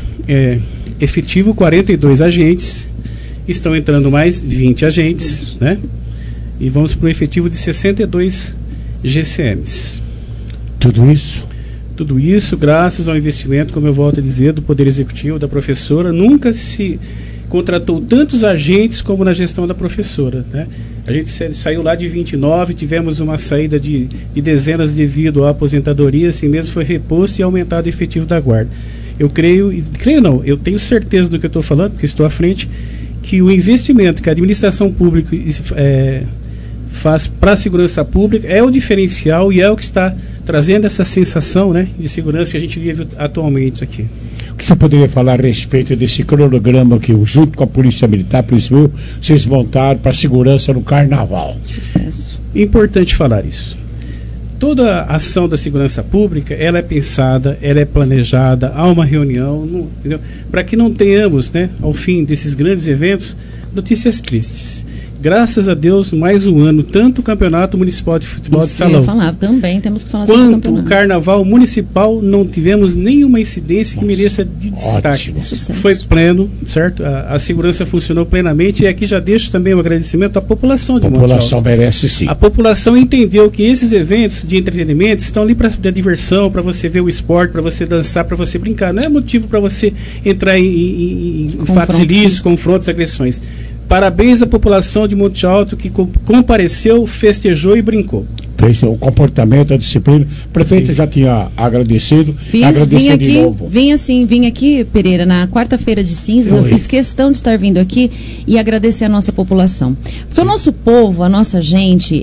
R: efetivo 42 agentes, estão entrando mais 20 agentes, né? E vamos para um efetivo de 62 GCMs.
D: Tudo isso?
R: Tudo isso graças ao investimento, como eu volto a dizer, do Poder Executivo, da professora. Nunca se contratou tantos agentes como na gestão da professora, né? A gente saiu lá de 29, tivemos uma saída de dezenas devido à aposentadoria, assim mesmo foi reposto e aumentado o efetivo da Guarda. Eu eu tenho certeza do que eu estou falando, porque estou à frente, que o investimento que a administração pública faz para a segurança pública é o diferencial e é o que está trazendo essa sensação, né, de segurança que a gente vive atualmente aqui.
D: O que você poderia falar a respeito desse cronograma que, junto com a Polícia Militar, vocês montaram para a segurança no Carnaval?
Q: Sucesso.
R: Importante falar isso. Toda a ação da segurança pública, ela é pensada, ela é planejada, há uma reunião, para que não tenhamos, né, ao fim desses grandes eventos, notícias tristes. graças a Deus, mais um ano, tanto o Campeonato Municipal de Futebol de Salão.
Q: Eu ia falar, também temos que falar sobre o
R: Quanto
Q: campeonato.
R: o Carnaval Municipal, não tivemos nenhuma incidência que mereça de destaque. Foi pleno, certo? A segurança funcionou plenamente, e aqui já deixo também um agradecimento à população de Monte Alto.
D: A população merece sim.
R: A população entendeu que esses eventos de entretenimento estão ali para diversão, para você ver o esporte, para você dançar, para você brincar. Não é motivo para você entrar em fatos ilícitos, confrontos, agressões. Parabéns à população de Monte Alto que compareceu, festejou e brincou.
D: Fez o comportamento, a disciplina. O prefeito já tinha agradecido.
Q: Vim aqui, Pereira, na quarta-feira de cinzas, eu fiz questão de estar vindo aqui e agradecer a nossa população. Porque o nosso povo, a nossa gente,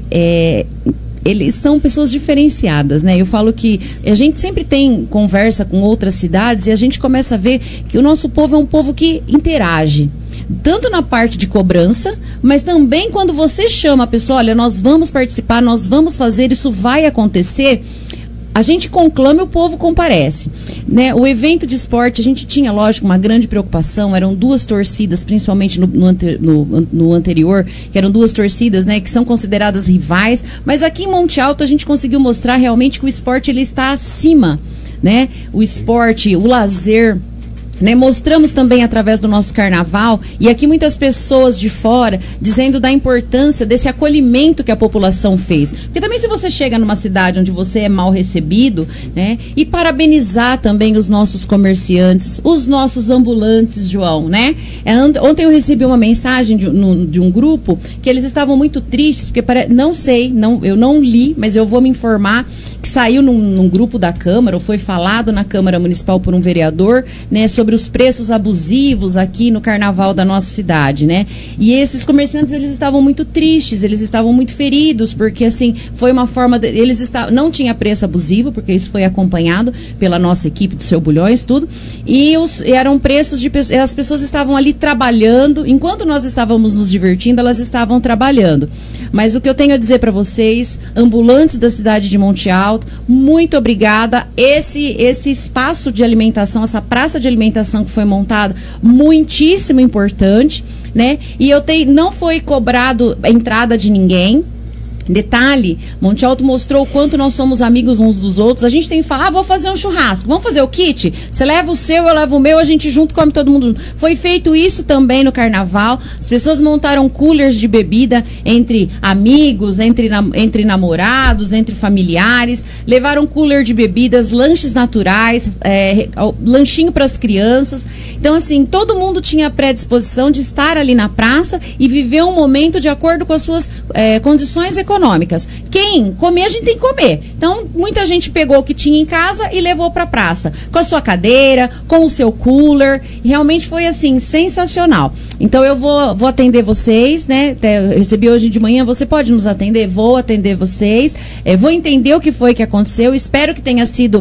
Q: eles são pessoas diferenciadas, né? Eu falo que a gente sempre tem conversa com outras cidades e a gente começa a ver que o nosso povo é um povo que interage. Tanto na parte de cobrança, mas também quando você chama a pessoa, olha, nós vamos participar, nós vamos fazer, isso vai acontecer, a gente conclama e o povo comparece, né? O evento de esporte, a gente tinha, lógico, uma grande preocupação, eram duas torcidas, principalmente no anterior, que eram duas torcidas, né, que são consideradas rivais, mas aqui em Monte Alto a gente conseguiu mostrar realmente que o esporte ele está acima, né? O esporte, o lazer, né, mostramos também através do nosso carnaval, e aqui muitas pessoas de fora dizendo da importância desse acolhimento que a população fez, porque também se você chega numa cidade onde você é mal recebido, né, e parabenizar também os nossos comerciantes, os nossos ambulantes, João, né? Ontem eu recebi uma mensagem de um grupo que eles estavam muito tristes, porque eu não li, mas eu vou me informar que saiu num grupo da Câmara, ou foi falado na Câmara Municipal por um vereador, né, sobre os preços abusivos aqui no carnaval da nossa cidade, né? E esses comerciantes, eles estavam muito tristes, eles estavam muito feridos, porque assim, foi uma forma não tinha preço abusivo, porque isso foi acompanhado pela nossa equipe do Seu Bulhões, tudo, e eram preços as pessoas estavam ali trabalhando, enquanto nós estávamos nos divertindo, elas estavam trabalhando. Mas o que eu tenho a dizer para vocês, ambulantes da cidade de Monte Alto, muito obrigada. Esse espaço de alimentação, essa praça de alimentação que foi montada, muitíssimo importante, né? E não foi cobrado a entrada de ninguém. Detalhe, Monte Alto mostrou o quanto nós somos amigos uns dos outros. A gente tem que falar, vou fazer um churrasco, vamos fazer o kit? Você leva o seu, eu levo o meu, a gente junto come todo mundo junto. Foi feito isso também no carnaval. As pessoas montaram coolers de bebida entre amigos, entre namorados, entre familiares. Levaram cooler de bebidas, lanches naturais, lanchinho para as crianças. Então, assim, todo mundo tinha predisposição de estar ali na praça e viver um momento de acordo com as suas condições econômicas. Quem comer, a gente tem que comer. Então, muita gente pegou o que tinha em casa e levou para a praça, com a sua cadeira, com o seu cooler. Realmente foi, assim, sensacional. Então, eu vou atender vocês, né? Eu recebi hoje de manhã, você pode nos atender? Vou atender vocês. Vou entender o que foi que aconteceu. Espero que tenha sido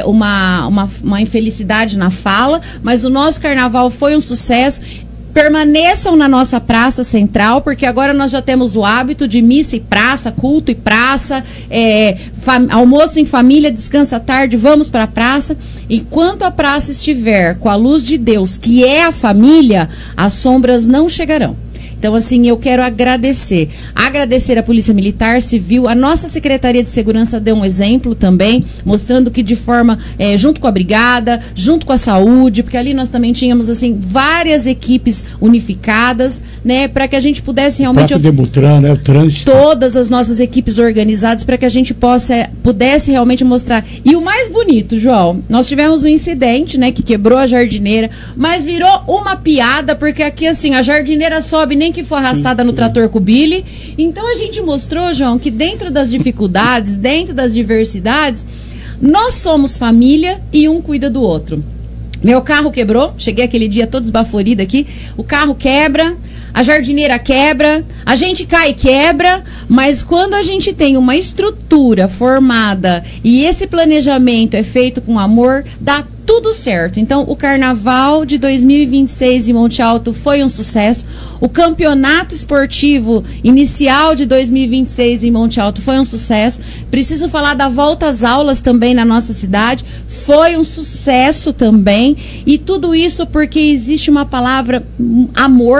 Q: uma infelicidade na fala, mas o nosso carnaval foi um sucesso. Permaneçam na nossa praça central, porque agora nós já temos o hábito de missa e praça, culto e praça, almoço em família, descansa à tarde, vamos para a praça. Enquanto a praça estiver com a luz de Deus, que é a família, as sombras não chegarão. Então, assim, eu quero agradecer a Polícia Militar, Civil, a nossa Secretaria de Segurança deu um exemplo também, mostrando que de forma, junto com a Brigada, junto com a Saúde, porque ali nós também tínhamos, assim, várias equipes unificadas, né, para que a gente pudesse realmente...
D: O Demutran, né, o trânsito.
Q: Todas as nossas equipes organizadas para que a gente pudesse realmente mostrar. E o mais bonito, João, nós tivemos um incidente, né, que quebrou a jardineira, mas virou uma piada, porque aqui, assim, a jardineira sobe nem que for arrastada no trator com o Billy. Então a gente mostrou, João, que dentro das dificuldades, dentro das diversidades, nós somos família e um cuida do outro. Meu carro quebrou, cheguei aquele dia todo esbaforido aqui, o carro quebra, a jardineira quebra, a gente cai e quebra, mas quando a gente tem uma estrutura formada e esse planejamento é feito com amor, dá tudo certo. Então, o Carnaval de 2026 em Monte Alto foi um sucesso. O Campeonato Esportivo Inicial de 2026 em Monte Alto foi um sucesso. Preciso falar da volta às aulas também na nossa cidade. Foi um sucesso também. E tudo isso porque existe uma palavra, amor.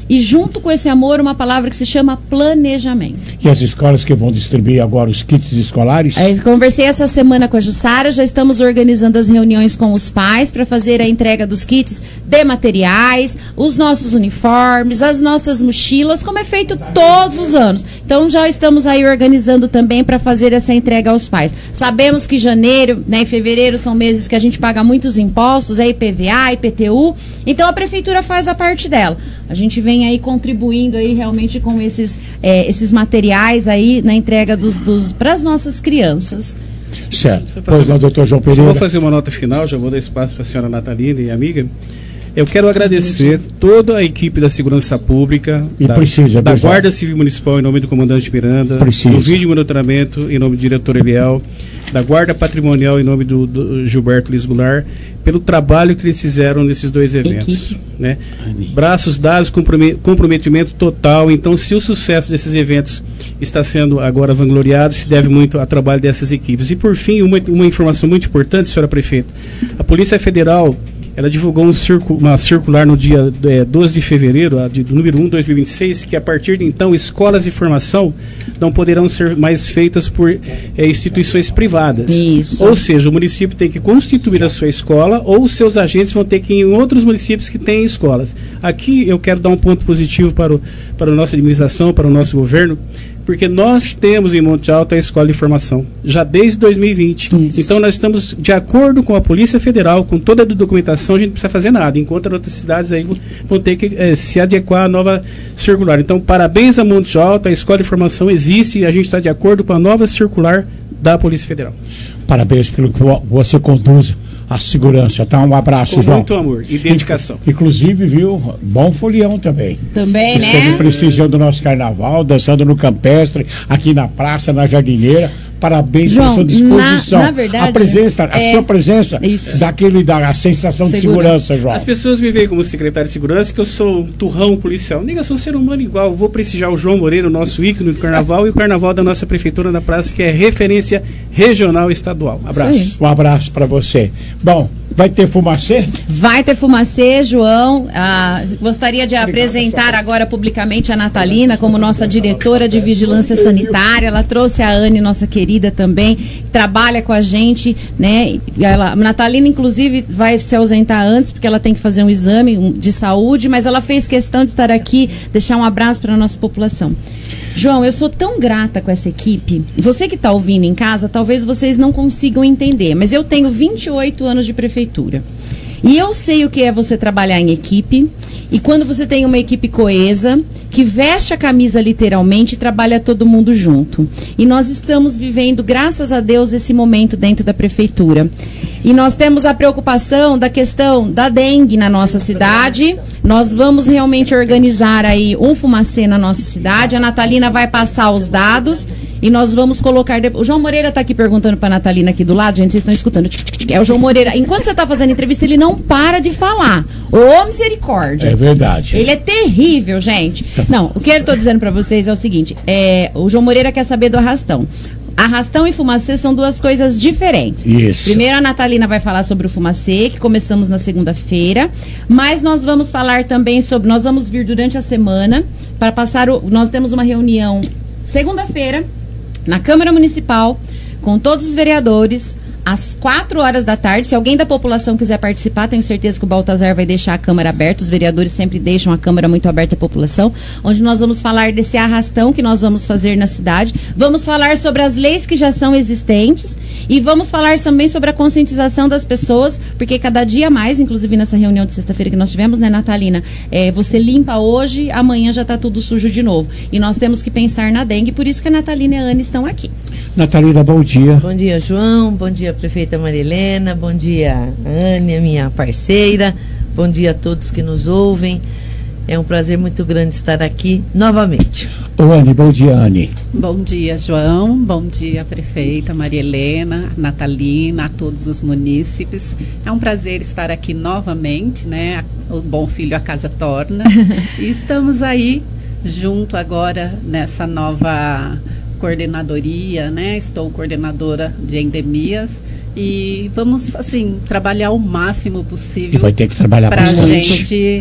Q: e junto com esse amor, uma palavra que se chama planejamento.
D: E as escolas que vão distribuir agora os kits escolares?
Q: Eu conversei essa semana com a Jussara, já estamos organizando as reuniões com os pais para fazer a entrega dos kits de materiais, os nossos uniformes, as nossas mochilas, como é feito todos os anos. Então já estamos aí organizando também para fazer essa entrega aos pais. Sabemos que janeiro, né, e fevereiro são meses que a gente paga muitos impostos, é IPVA, IPTU, então a prefeitura faz a parte dela. A gente vem aí contribuindo aí realmente com esses materiais aí na entrega para as nossas crianças.
D: Certo. Pois não, doutor João Pereira.
R: Só vou fazer uma nota final, já vou dar espaço para a senhora Natalina e amiga. Eu quero agradecer toda a equipe da Segurança Pública, da Guarda Civil Municipal, em nome do comandante Miranda, do Vídeo Monitoramento, em nome do diretor Eliel, da Guarda Patrimonial, em nome do Gilberto Liz Goulart, pelo trabalho que eles fizeram nesses dois eventos. Né? Braços dados, comprometimento total. Então, se o sucesso desses eventos está sendo agora vangloriado, se deve muito ao trabalho dessas equipes. E, por fim, uma informação muito importante, senhora prefeita. A Polícia Federal, ela divulgou uma circular no dia 12 de fevereiro, do número 1, 2026, que a partir de então, escolas de formação não poderão ser mais feitas por instituições privadas. Isso. Ou seja, o município tem que constituir a sua escola ou os seus agentes vão ter que ir em outros municípios que têm escolas. Aqui eu quero dar um ponto positivo para a nossa administração, para o nosso governo, porque nós temos em Monte Alto a escola de formação, já desde 2020. Isso. Então nós estamos de acordo com a Polícia Federal, com toda a documentação, a gente não precisa fazer nada, enquanto as outras cidades aí vão ter que se adequar à nova circular. Então, parabéns a Monte Alto, a escola de formação existe e a gente está de acordo com a nova circular da Polícia Federal.
D: Parabéns pelo que você conduz a segurança, tá? Um abraço, João.
R: Com muito amor e dedicação.
D: Inclusive, viu, bom folião também.
Q: Também, né?
D: Esteve prestigiando o nosso carnaval, dançando no campestre, aqui na praça, na Jardineira. Parabéns pela sua disposição.
Q: Na verdade,
D: a sua presença dá a sensação de segurança, João.
R: As pessoas me veem como secretário de segurança, que eu sou um turrão policial. Eu sou um ser humano igual. Vou prestigiar o João Moreira, o nosso ícone do carnaval, e o carnaval da nossa prefeitura na praça, que é referência regional e estadual. Abraço.
D: Um abraço para você. Bom, vai ter fumacê?
Q: Vai ter fumacê, João. Gostaria de apresentar agora publicamente a Natalina como nossa diretora de vigilância sanitária. Ela trouxe a Anne, nossa querida também, que trabalha com a gente, né? A Natalina, inclusive, vai se ausentar antes, porque ela tem que fazer um exame de saúde, mas ela fez questão de estar aqui, deixar um abraço para a nossa população. João, eu sou tão grata com essa equipe. E você que está ouvindo em casa, talvez vocês não consigam entender, mas eu tenho 28 anos de prefeitura. E eu sei o que é você trabalhar em equipe. E quando você tem uma equipe coesa, que veste a camisa literalmente e trabalha todo mundo junto. E nós estamos vivendo, graças a Deus, esse momento dentro da prefeitura. E nós temos a preocupação da questão da dengue na nossa cidade. Nós vamos realmente organizar aí um fumacê na nossa cidade. A Natalina vai passar os dados e nós vamos colocar... O João Moreira está aqui perguntando para a Natalina aqui do lado, gente, vocês estão escutando. É o João Moreira. Enquanto você está fazendo entrevista, ele não para de falar. Ô, misericórdia.
D: É verdade.
Q: Ele é terrível, gente. Não, o que eu estou dizendo para vocês é o seguinte, o João Moreira quer saber do arrastão. Arrastão e fumacê são duas coisas diferentes. Isso. Primeiro a Natalina vai falar sobre o fumacê, que começamos na segunda-feira, mas nós vamos falar também sobre... Nós vamos vir durante a semana para passar... Nós temos uma reunião segunda-feira na Câmara Municipal com todos os vereadores, às 4 horas da tarde. Se alguém da população quiser participar, tenho certeza que o Baltazar vai deixar a Câmara aberta. Os vereadores sempre deixam a Câmara muito aberta à população, onde nós vamos falar desse arrastão que nós vamos fazer na cidade. Vamos falar sobre as leis que já são existentes e vamos falar também sobre a conscientização das pessoas, porque cada dia mais, inclusive nessa reunião de sexta-feira que nós tivemos, né, Natalina? Você limpa hoje, amanhã já está tudo sujo de novo. E nós temos que pensar na dengue, por isso que a Natalina e a Anne estão aqui.
D: Natalina, bom dia.
S: Bom dia, João. Bom dia, prefeita Maria Helena. Bom dia, Anne, minha parceira. Bom dia a todos que nos ouvem. É um prazer muito grande estar aqui novamente.
D: Ô, Anne, bom dia, Anne.
T: Bom dia, João. Bom dia, prefeita Maria Helena, Natalina, a todos os munícipes. É um prazer estar aqui novamente, né? O bom filho a casa torna. E estamos aí junto agora nessa nova coordenadoria, né? Estou coordenadora de endemias e vamos, assim, trabalhar o máximo possível.
D: E vai ter que trabalhar
T: para a
D: bastante.
T: gente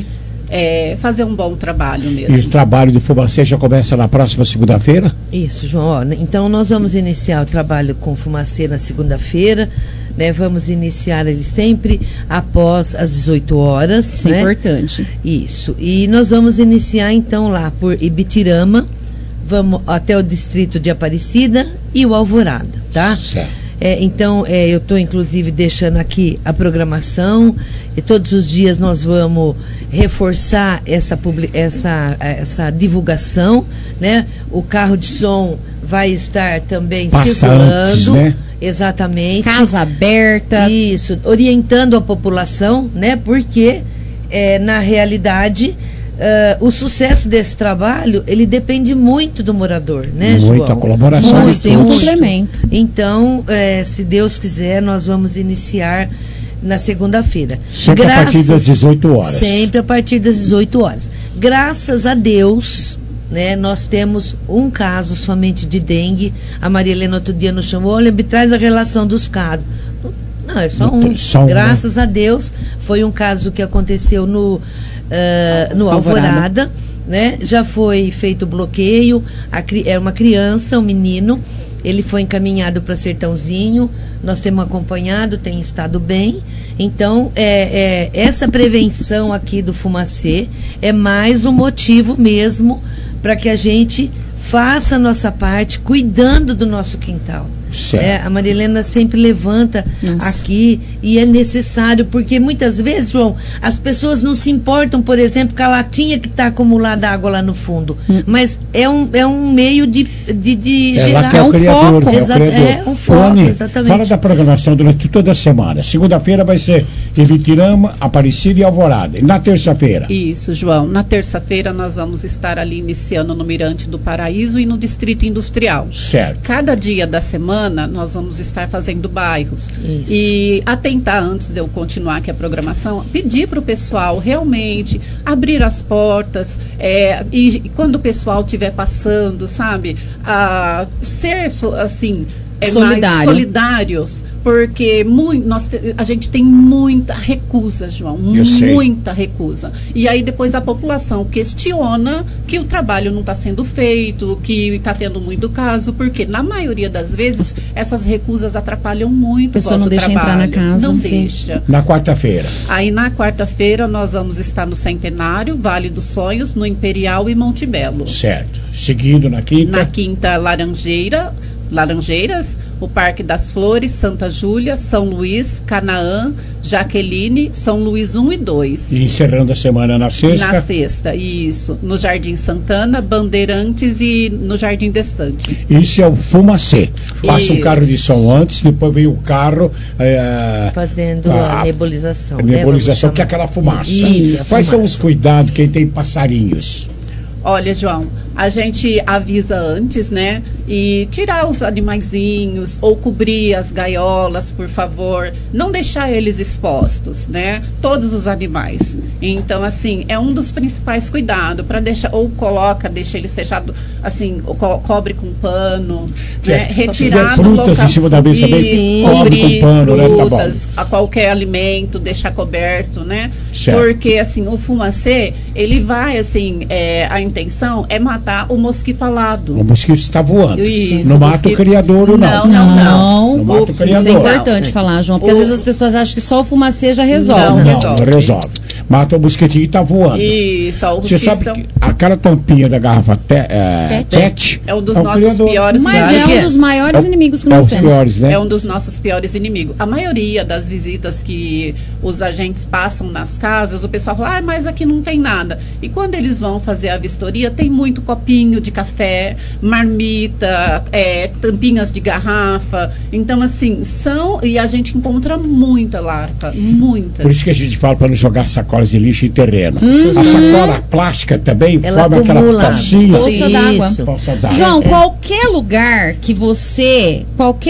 T: fazer um bom trabalho
D: E
T: mesmo.
D: o trabalho do Fumacê já começa na próxima segunda-feira?
S: Isso, João. Ó, então nós vamos iniciar o trabalho com o Fumacê na segunda-feira, né? Vamos iniciar ele sempre após as 18 horas.
Q: Isso é importante.
S: Isso. E nós vamos iniciar então lá por Ibitirama, vamos até o distrito de Aparecida e o Alvorada, tá?
D: Certo.
S: Então, eu estou inclusive deixando aqui a programação e todos os dias nós vamos reforçar essa divulgação, né? O carro de som vai estar também circulando.
D: Antes, né?
S: Exatamente.
Q: Casa aberta.
S: Isso, orientando a população, né? Porque, na realidade, o sucesso desse trabalho, ele depende muito do morador, né, João?
D: Muita colaboração.
Q: Vai ser um complemento.
S: Então, se Deus quiser, nós vamos iniciar na segunda-feira.
D: Sempre a partir das 18 horas.
S: Sempre a partir das 18 horas. Graças a Deus, né, nós temos um caso somente de dengue. A Maria Helena outro dia nos chamou, olha, me traz a relação dos casos. Não, é só um. Graças a Deus, foi um caso que aconteceu no Alvorada, né? Já foi feito o bloqueio, é uma criança, um menino, ele foi encaminhado para Sertãozinho, nós temos acompanhado, tem estado bem. Então, essa prevenção aqui do Fumacê é mais um motivo mesmo para que a gente faça a nossa parte cuidando do nosso quintal. A Maria Helena sempre levanta aqui e é necessário, porque muitas vezes, João, as pessoas não se importam, por exemplo, com a latinha que está acumulada água lá no fundo, mas é um meio de gerar
D: é um
S: foco.
D: É
S: um foco,
D: Oni,
S: exatamente.
D: fala da programação durante toda a semana. Segunda-feira vai ser Ibitirama, Aparecida e Alvorada. E na terça-feira?
T: Isso, João. Na terça-feira nós vamos estar ali iniciando no Mirante do Paraíso e no Distrito Industrial.
D: Certo.
T: Cada dia da semana nós vamos estar fazendo bairros.
S: Isso.
T: E atentar, antes de eu continuar aqui a programação, pedir para o pessoal realmente abrir as portas e quando o pessoal estiver passando, sabe, a ser assim... mais solidários, porque a gente tem muita recusa, João, muita recusa. E aí depois a população questiona que o trabalho não está sendo feito, que está tendo muito caso, porque na maioria das vezes essas recusas atrapalham muito o vosso trabalho.
Q: não deixa entrar na casa.
T: Não deixa.
D: Na quarta-feira?
T: Aí na quarta-feira nós vamos estar no Centenário, Vale dos Sonhos, no Imperial e Monte Belo.
D: Certo. Seguindo na quinta?
T: Na quinta, Laranjeiras, o Parque das Flores, Santa Júlia, São Luís, Canaã, Jaqueline, São Luís 1 e 2.
D: E encerrando a semana na sexta?
T: Na sexta, isso. No Jardim Santana, Bandeirantes e no Jardim Desante.
D: Isso é o Fumacê. Passa um carro de som antes, depois vem o carro...
S: fazendo a nebulização.
D: A nebulização, que é aquela fumaça.
S: Isso,
D: Quais são os cuidados quem tem passarinhos?
T: Olha, João, a gente avisa antes, né? E tirar os animaizinhos ou cobrir as gaiolas, por favor. Não deixar eles expostos, né? Todos os animais. Então, assim, é um dos principais cuidados para deixar, ou deixa ele fechado, assim, cobre com pano, né? Retirar do local.
D: Frutas em cima da mesa também, cobre com pano, né? Tá bom.
T: A qualquer alimento, deixar coberto, né?
D: Certo.
T: Porque, assim, o Fumacê, ele vai, assim, a intenção é matar o mosquito alado.
D: O mosquito está voando.
T: Isso,
D: não mata o criador, não.
Q: Não
D: mata o criador.
Q: Isso é importante falar, João, porque às vezes as pessoas acham que só o Fumacê já resolve.
D: Não resolve. Mata o mosquitinho e está voando.
T: Isso,
D: você sabe que aquela tampinha da garrafa PET
T: é um dos nossos piores inimigos.
Q: Mas é um dos maiores inimigos que nós temos.
D: Piores, né?
T: É um dos nossos piores inimigos. A maioria das visitas que os agentes passam nas casas, o pessoal fala, mas aqui não tem nada. E quando eles vão fazer a vistoria, tem muito copinho de café, marmita, tampinhas de garrafa. Então, assim, e a gente encontra muita larva, muita.
D: Por isso que a gente fala para não jogar sacolas de lixo em terreno. A sacola plástica também forma aquela pocinha.
Q: Poça d'água. João, qualquer lugar que você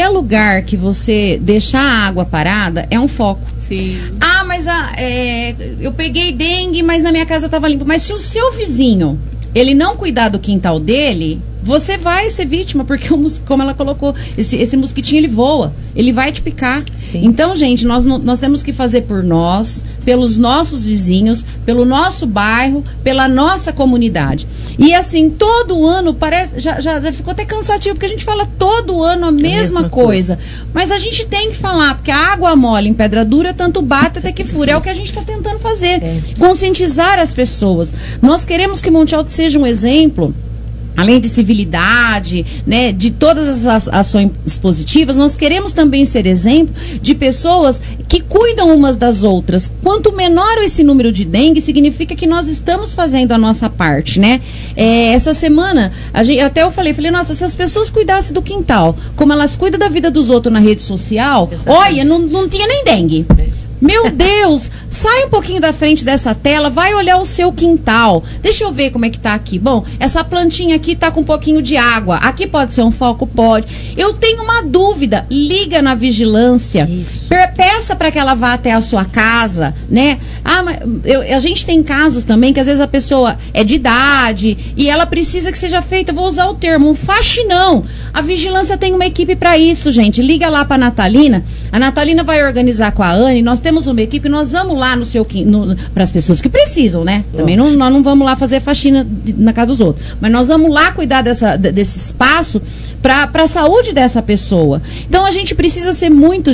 Q: deixar a água parada é um foco.
T: Sim.
Q: Mas eu peguei dengue, mas na minha casa estava limpo. Mas se o seu vizinho ele não cuidar do quintal dele, você vai ser vítima, porque como ela colocou, esse mosquitinho ele voa, ele vai te picar. Sim. Então, gente, nós temos que fazer por nós, pelos nossos vizinhos, pelo nosso bairro, pela nossa comunidade. E assim, todo ano parece, já ficou até cansativo, porque a gente fala todo ano a mesma coisa. Mas a gente tem que falar, porque a água mole em pedra dura, tanto bate até que fura. É o que a gente está tentando fazer. Conscientizar as pessoas. Nós queremos que Monte Alto seja um exemplo, além de civilidade, né, de todas as ações positivas, nós queremos também ser exemplo de pessoas que cuidam umas das outras. Quanto menor esse número de dengue, significa que nós estamos fazendo a nossa parte, né? Essa semana, eu falei, nossa, se as pessoas cuidassem do quintal, como elas cuidam da vida dos outros na rede social, olha, não tinha nem dengue. Meu Deus, sai um pouquinho da frente dessa tela, vai olhar o seu quintal. Deixa eu ver como é que tá aqui. Bom, essa plantinha aqui tá com um pouquinho de água. Aqui pode ser um foco? Pode. Eu tenho uma dúvida, liga na vigilância. Peça para que ela vá até a sua casa, né? Mas a gente tem casos também que às vezes a pessoa é de idade e ela precisa que seja feita, vou usar o termo, um faxinão. A vigilância tem uma equipe para isso, gente. Liga lá para Natalina. A Natalina vai organizar com a Anne. Nós temos uma equipe, nós vamos lá para as pessoas que precisam, né? Também nós não vamos lá fazer faxina na casa dos outros. Mas nós vamos lá cuidar desse espaço para a saúde dessa pessoa. Então a gente precisa ser muito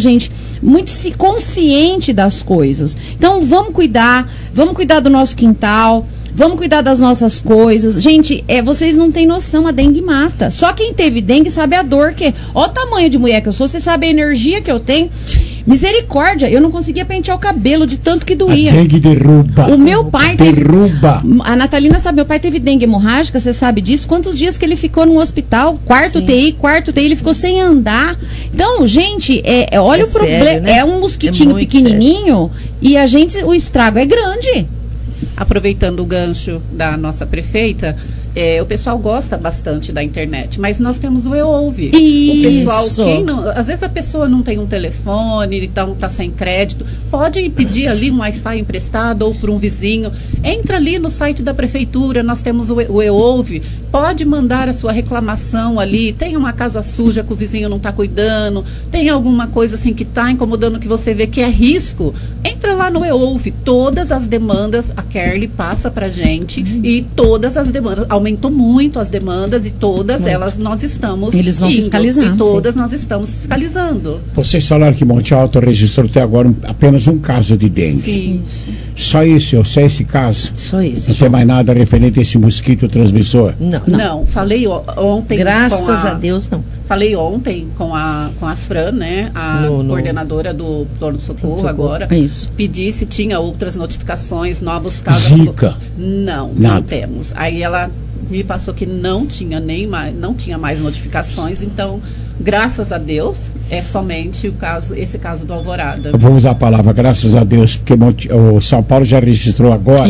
Q: consciente das coisas. Então vamos cuidar do nosso quintal. Vamos cuidar das nossas coisas. Gente, vocês não têm noção, a dengue mata. Só quem teve dengue sabe a dor que é. Olha o tamanho de mulher que eu sou, você sabe a energia que eu tenho. Misericórdia, eu não conseguia pentear o cabelo de tanto que doía.
D: A dengue derruba.
Q: O meu pai
D: derruba.
Q: A Natalina sabe, meu pai teve dengue hemorrágica, você sabe disso? Quantos dias que ele ficou no hospital? Quarto UTI, ele ficou sem andar. Então, gente, olha o problema. Né? É um mosquitinho pequenininho e o estrago é grande.
T: Aproveitando o gancho da nossa prefeita, o pessoal gosta bastante da internet, mas nós temos o EOUVE. O pessoal, às vezes a pessoa não tem um telefone, então está sem crédito, pode pedir ali um Wi-Fi emprestado ou para um vizinho. Entra ali no site da prefeitura, nós temos o EOUVE, pode mandar a sua reclamação ali. Tem uma casa suja que o vizinho não está cuidando, tem alguma coisa assim que está incomodando, que você vê que é risco, entra lá no EOUVE. Todas as demandas a Kerly passa para a gente e todas as demandas, aumentou muito as demandas e todas elas nós estamos
Q: Eles vão fiscalizar.
T: E todas nós estamos fiscalizando.
D: Vocês falaram que Monte Alto registrou até agora apenas um caso de dengue.
T: Sim.
D: Só esse caso?
S: Só esse.
D: Não tem mais nada referente a esse mosquito transmissor?
T: Não. Falei ontem.
S: Graças a Deus, não.
T: Falei ontem com a Fran, né? A coordenadora do pronto-socorro agora.
Q: Isso.
T: Pedi se tinha outras notificações, novos casos.
D: Zika?
T: Não temos. Aí ela me passou que não tinha mais notificações, então, graças a Deus, é somente esse caso do Alvorada.
D: Eu vou usar a palavra graças a Deus, porque o São Paulo já registrou agora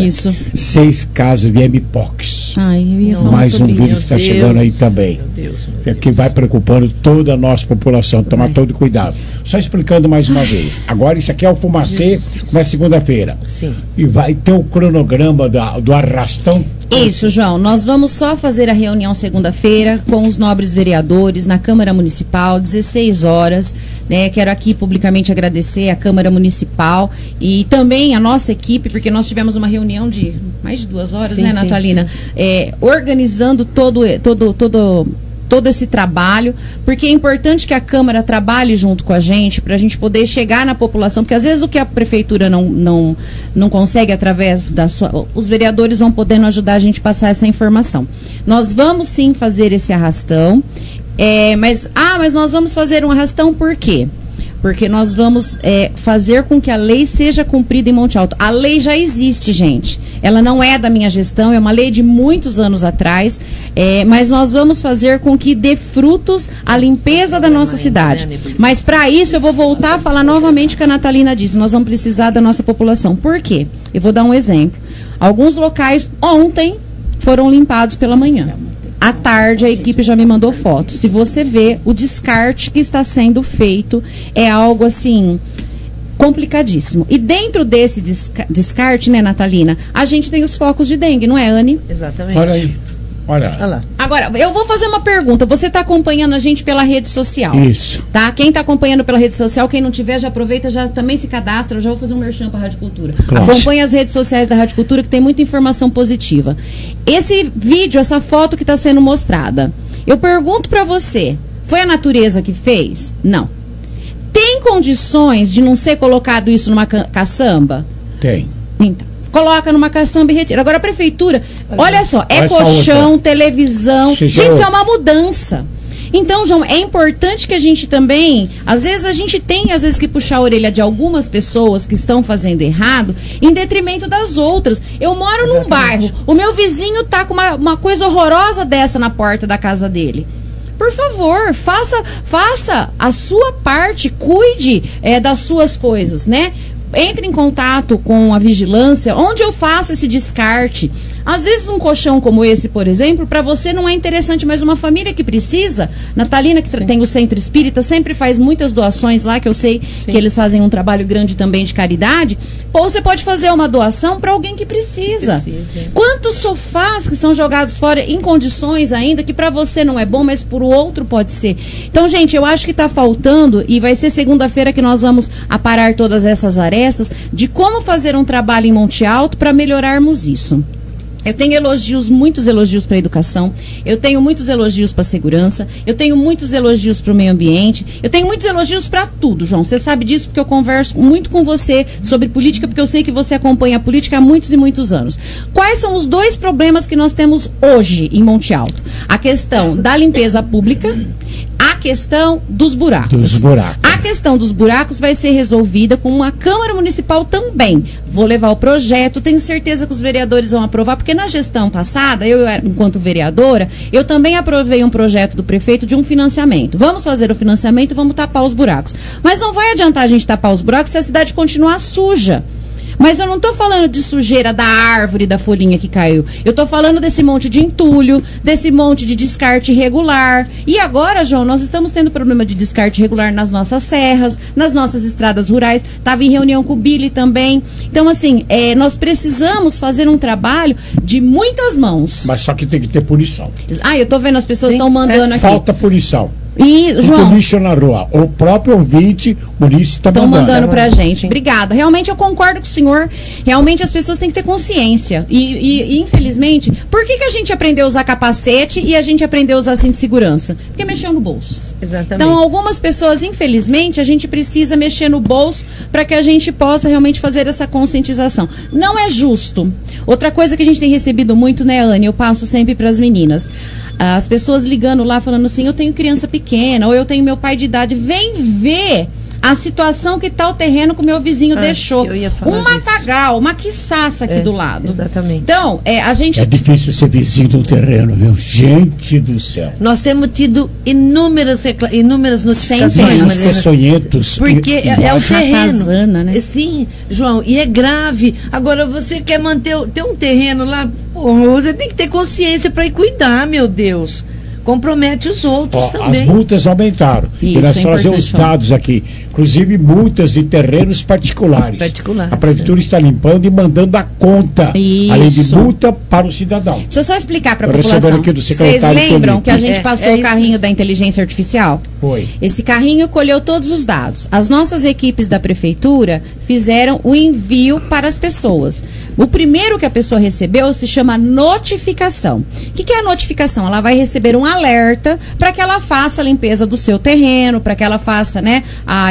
D: 6 casos de Mpox. Mais um vírus que está chegando aí também. Que vai preocupando toda a nossa população. Tomar todo cuidado. Só explicando mais uma vez. Agora, isso aqui é o Fumacê, começa segunda-feira.
S: Sim.
D: E vai ter o cronograma do arrastão.
Q: Isso, João. Nós vamos só fazer a reunião segunda-feira com os nobres vereadores na Câmara Municipal, 16 horas. Né? Quero aqui publicamente agradecer a Câmara Municipal e também a nossa equipe, porque nós tivemos uma reunião de mais de 2 horas, né, Natalina? Organizando todo esse trabalho, porque é importante que a Câmara trabalhe junto com a gente, para a gente poder chegar na população, porque às vezes o que a Prefeitura não consegue através os vereadores vão podendo ajudar a gente a passar essa informação. Nós vamos sim fazer esse arrastão, mas nós vamos fazer um arrastão por quê? Porque nós vamos fazer com que a lei seja cumprida em Monte Alto. A lei já existe, gente. Ela não é da minha gestão, é uma lei de muitos anos atrás, mas nós vamos fazer com que dê frutos a limpeza da nossa cidade. Mas para isso eu vou voltar a falar novamente o que a Natalina disse, nós vamos precisar da nossa população. Por quê? Eu vou dar um exemplo. Alguns locais ontem foram limpados pela manhã. À tarde, a equipe já me mandou foto. Se você vê, o descarte que está sendo feito é algo, assim, complicadíssimo. E dentro desse descarte, né, Natalina, a gente tem os focos de dengue, não é, Anne?
S: Exatamente.
D: Olha aí. Olha
S: lá.
Q: Agora, eu vou fazer uma pergunta. Você está acompanhando a gente pela rede social?
D: Isso.
Q: Tá? Quem está acompanhando pela rede social, quem não tiver, já aproveita, já também se cadastra. Eu já vou fazer um merchan para a Rádio Cultura.
D: Claro.
Q: Acompanhe as redes sociais da Rádio Cultura, que tem muita informação positiva. Esse vídeo, essa foto que está sendo mostrada, eu pergunto para você, foi a natureza que fez? Não. Tem condições de não ser colocado isso numa caçamba?
D: Tem.
Q: Então, coloca numa caçamba e retira. Agora a prefeitura, olha só, é colchão, televisão. Gente, isso é uma mudança. Então, João, é importante que a gente também, às vezes a gente tem que puxar a orelha de algumas pessoas que estão fazendo errado, em detrimento das outras. Eu moro num bairro, o meu vizinho tá com uma coisa horrorosa dessa na porta da casa dele. Por favor, faça a sua parte, cuide das suas coisas, né? Entre em contato com a vigilância, onde eu faço esse descarte. Às vezes um colchão como esse, por exemplo, para você não é interessante, mas uma família que precisa, Natalina, que tem o Centro Espírita, sempre faz muitas doações lá, que eu sei que eles fazem um trabalho grande também de caridade. Ou você pode fazer uma doação para alguém que precisa. Quantos sofás que são jogados fora em condições ainda, que para você não é bom, mas para o outro pode ser. Então, gente, eu acho que está faltando, e vai ser segunda-feira que nós vamos aparar todas essas arestas, de como fazer um trabalho em Monte Alto para melhorarmos isso. Eu tenho muitos elogios para a educação, eu tenho muitos elogios para a segurança, eu tenho muitos elogios para o meio ambiente, eu tenho muitos elogios para tudo, João. Você sabe disso porque eu converso muito com você sobre política, porque eu sei que você acompanha a política há muitos e muitos anos. Quais são os dois problemas que nós temos hoje em Monte Alto? A questão da limpeza pública, a questão dos buracos. A questão dos buracos vai ser resolvida com uma Câmara Municipal também. Vou levar o projeto, tenho certeza que os vereadores vão aprovar, porque na gestão passada, eu, enquanto vereadora, eu também aprovei um projeto do prefeito de um financiamento. Vamos fazer o financiamento, vamos tapar os buracos. Mas não vai adiantar a gente tapar os buracos se a cidade continuar suja. Mas eu não estou falando de sujeira da árvore, da folhinha que caiu. Eu estou falando desse monte de entulho, desse monte de descarte irregular. E agora, João, nós estamos tendo problema de descarte irregular nas nossas serras, nas nossas estradas rurais. Estava em reunião com o Billy também. Então, assim, nós precisamos fazer um trabalho de muitas mãos.
D: Mas só que tem que ter punição.
Q: Eu estou vendo as pessoas estão mandando aqui.
D: Falta punição.
Q: E, João,
D: lixo na rua. O próprio ouvinte, por isso está
Q: mandando pra gente. Obrigada. Realmente eu concordo com o senhor. Realmente as pessoas têm que ter consciência. E infelizmente, por que a gente aprendeu a usar capacete e a gente aprendeu a usar cinto de segurança? Porque mexeu no bolso.
S: Exatamente.
Q: Então, algumas pessoas, infelizmente, a gente precisa mexer no bolso para que a gente possa realmente fazer essa conscientização. Não é justo. Outra coisa que a gente tem recebido muito, né, Anne? Eu passo sempre para as meninas. As pessoas ligando lá falando assim, eu tenho criança pequena, ou eu tenho meu pai de idade, vem ver a situação que tá o terreno que o meu vizinho deixou. Um matagal, uma quiçaça aqui do lado.
S: Exatamente.
Q: Então, a gente...
D: É difícil ser vizinho do terreno, viu? Gente do céu.
S: Nós temos tido inúmeras notificações.
D: Peçonhentos.
S: Porque é o terreno.
Q: Ratazana, né?
S: Sim, João, e é grave. Agora, você quer manter um terreno lá, você tem que ter consciência para ir cuidar, meu Deus. Compromete os outros também.
D: As multas aumentaram.
Q: Isso,
D: e nós trazemos dados aqui. Inclusive multas de terrenos particulares. A prefeitura está limpando e mandando a conta.
Q: Isso.
D: Além de multa para o cidadão.
Q: Deixa eu só explicar para a população.
D: Aqui do
Q: Vocês lembram que a gente passou o carrinho da inteligência artificial?
D: Foi.
Q: Esse carrinho colheu todos os dados. As nossas equipes da prefeitura fizeram o envio para as pessoas. O primeiro que a pessoa recebeu se chama notificação. O que é a notificação? Ela vai receber um alerta para que ela faça a limpeza do seu terreno, para que ela faça, né,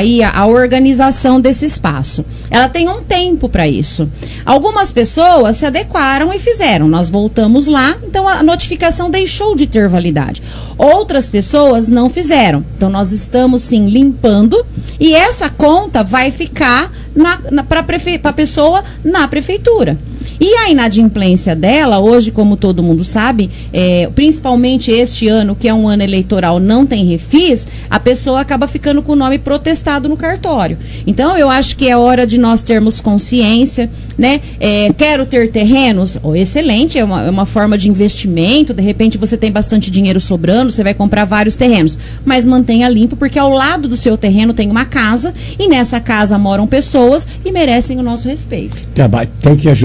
Q: a organização desse espaço. Ela tem um tempo para isso. Algumas pessoas se adequaram e fizeram. Nós voltamos lá, então a notificação deixou de ter validade. Outras pessoas não fizeram. Então nós estamos sim limpando e essa conta vai ficar para a pessoa na prefeitura. E a inadimplência dela, hoje, como todo mundo sabe, principalmente este ano, que é um ano eleitoral, não tem refis, a pessoa acaba ficando com o nome protestado no cartório. Então, eu acho que é hora de nós termos consciência, né? Quero ter terrenos? Excelente, é uma forma de investimento, de repente você tem bastante dinheiro sobrando, você vai comprar vários terrenos, mas mantenha limpo, porque ao lado do seu terreno tem uma casa, e nessa casa moram pessoas e merecem o nosso respeito.
D: Tem que ajudar, sim,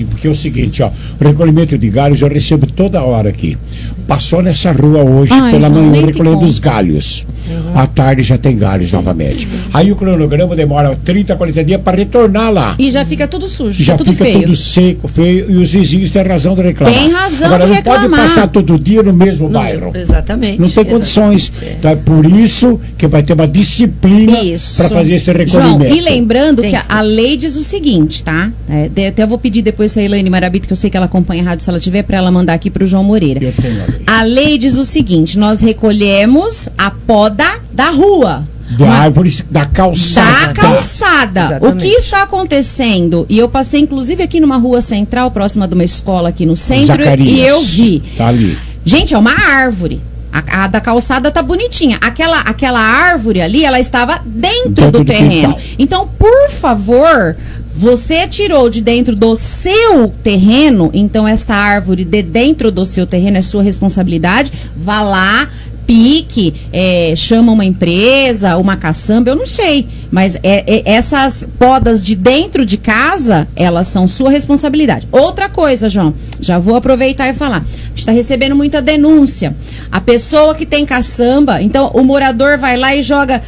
D: porque é o seguinte, ó, o recolhimento de galhos eu recebo toda hora aqui. Passou nessa rua hoje, pela manhã, recolhendo os galhos. À tarde já tem galhos novamente. Aí o cronograma demora 30, 40 dias para retornar lá.
Q: E já fica tudo sujo,
D: já
Q: tudo
D: fica
Q: feio.
D: tudo seco, feio, e os vizinhos têm razão de reclamar.
Q: Tem razão
D: Agora,
Q: de
D: não
Q: reclamar.
D: pode passar todo dia no mesmo bairro.
S: Exatamente.
D: Não tem condições. Então é por isso que vai ter uma disciplina para fazer esse recolhimento.
Q: João, e lembrando que a lei diz o seguinte, tá? Até eu vou pedir depois a Elaine Marabito, que eu sei que ela acompanha a rádio, se ela tiver, para ela mandar aqui para o João Moreira.
D: Eu tenho a lei.
Q: A lei diz o seguinte: nós recolhemos a poda da rua.
D: Da árvores da calçada.
Q: Da calçada.
S: Exatamente.
Q: O que está acontecendo? E eu passei, inclusive, aqui numa rua central, próxima de uma escola aqui no centro,
D: Zacarias.
Q: e eu vi.
D: Tá ali.
Q: Gente, é uma árvore. A da calçada tá bonitinha. Aquela árvore ali, ela estava dentro do terreno.
D: quintal.
Q: Então, por favor, você tirou de dentro do seu terreno, então esta árvore de dentro do seu terreno é sua responsabilidade. Vá lá, pique, chama uma empresa, uma caçamba, eu não sei. Mas essas podas de dentro de casa, elas são sua responsabilidade. Outra coisa, João, já vou aproveitar e falar. A gente está recebendo muita denúncia. A pessoa que tem caçamba, então o morador vai lá e joga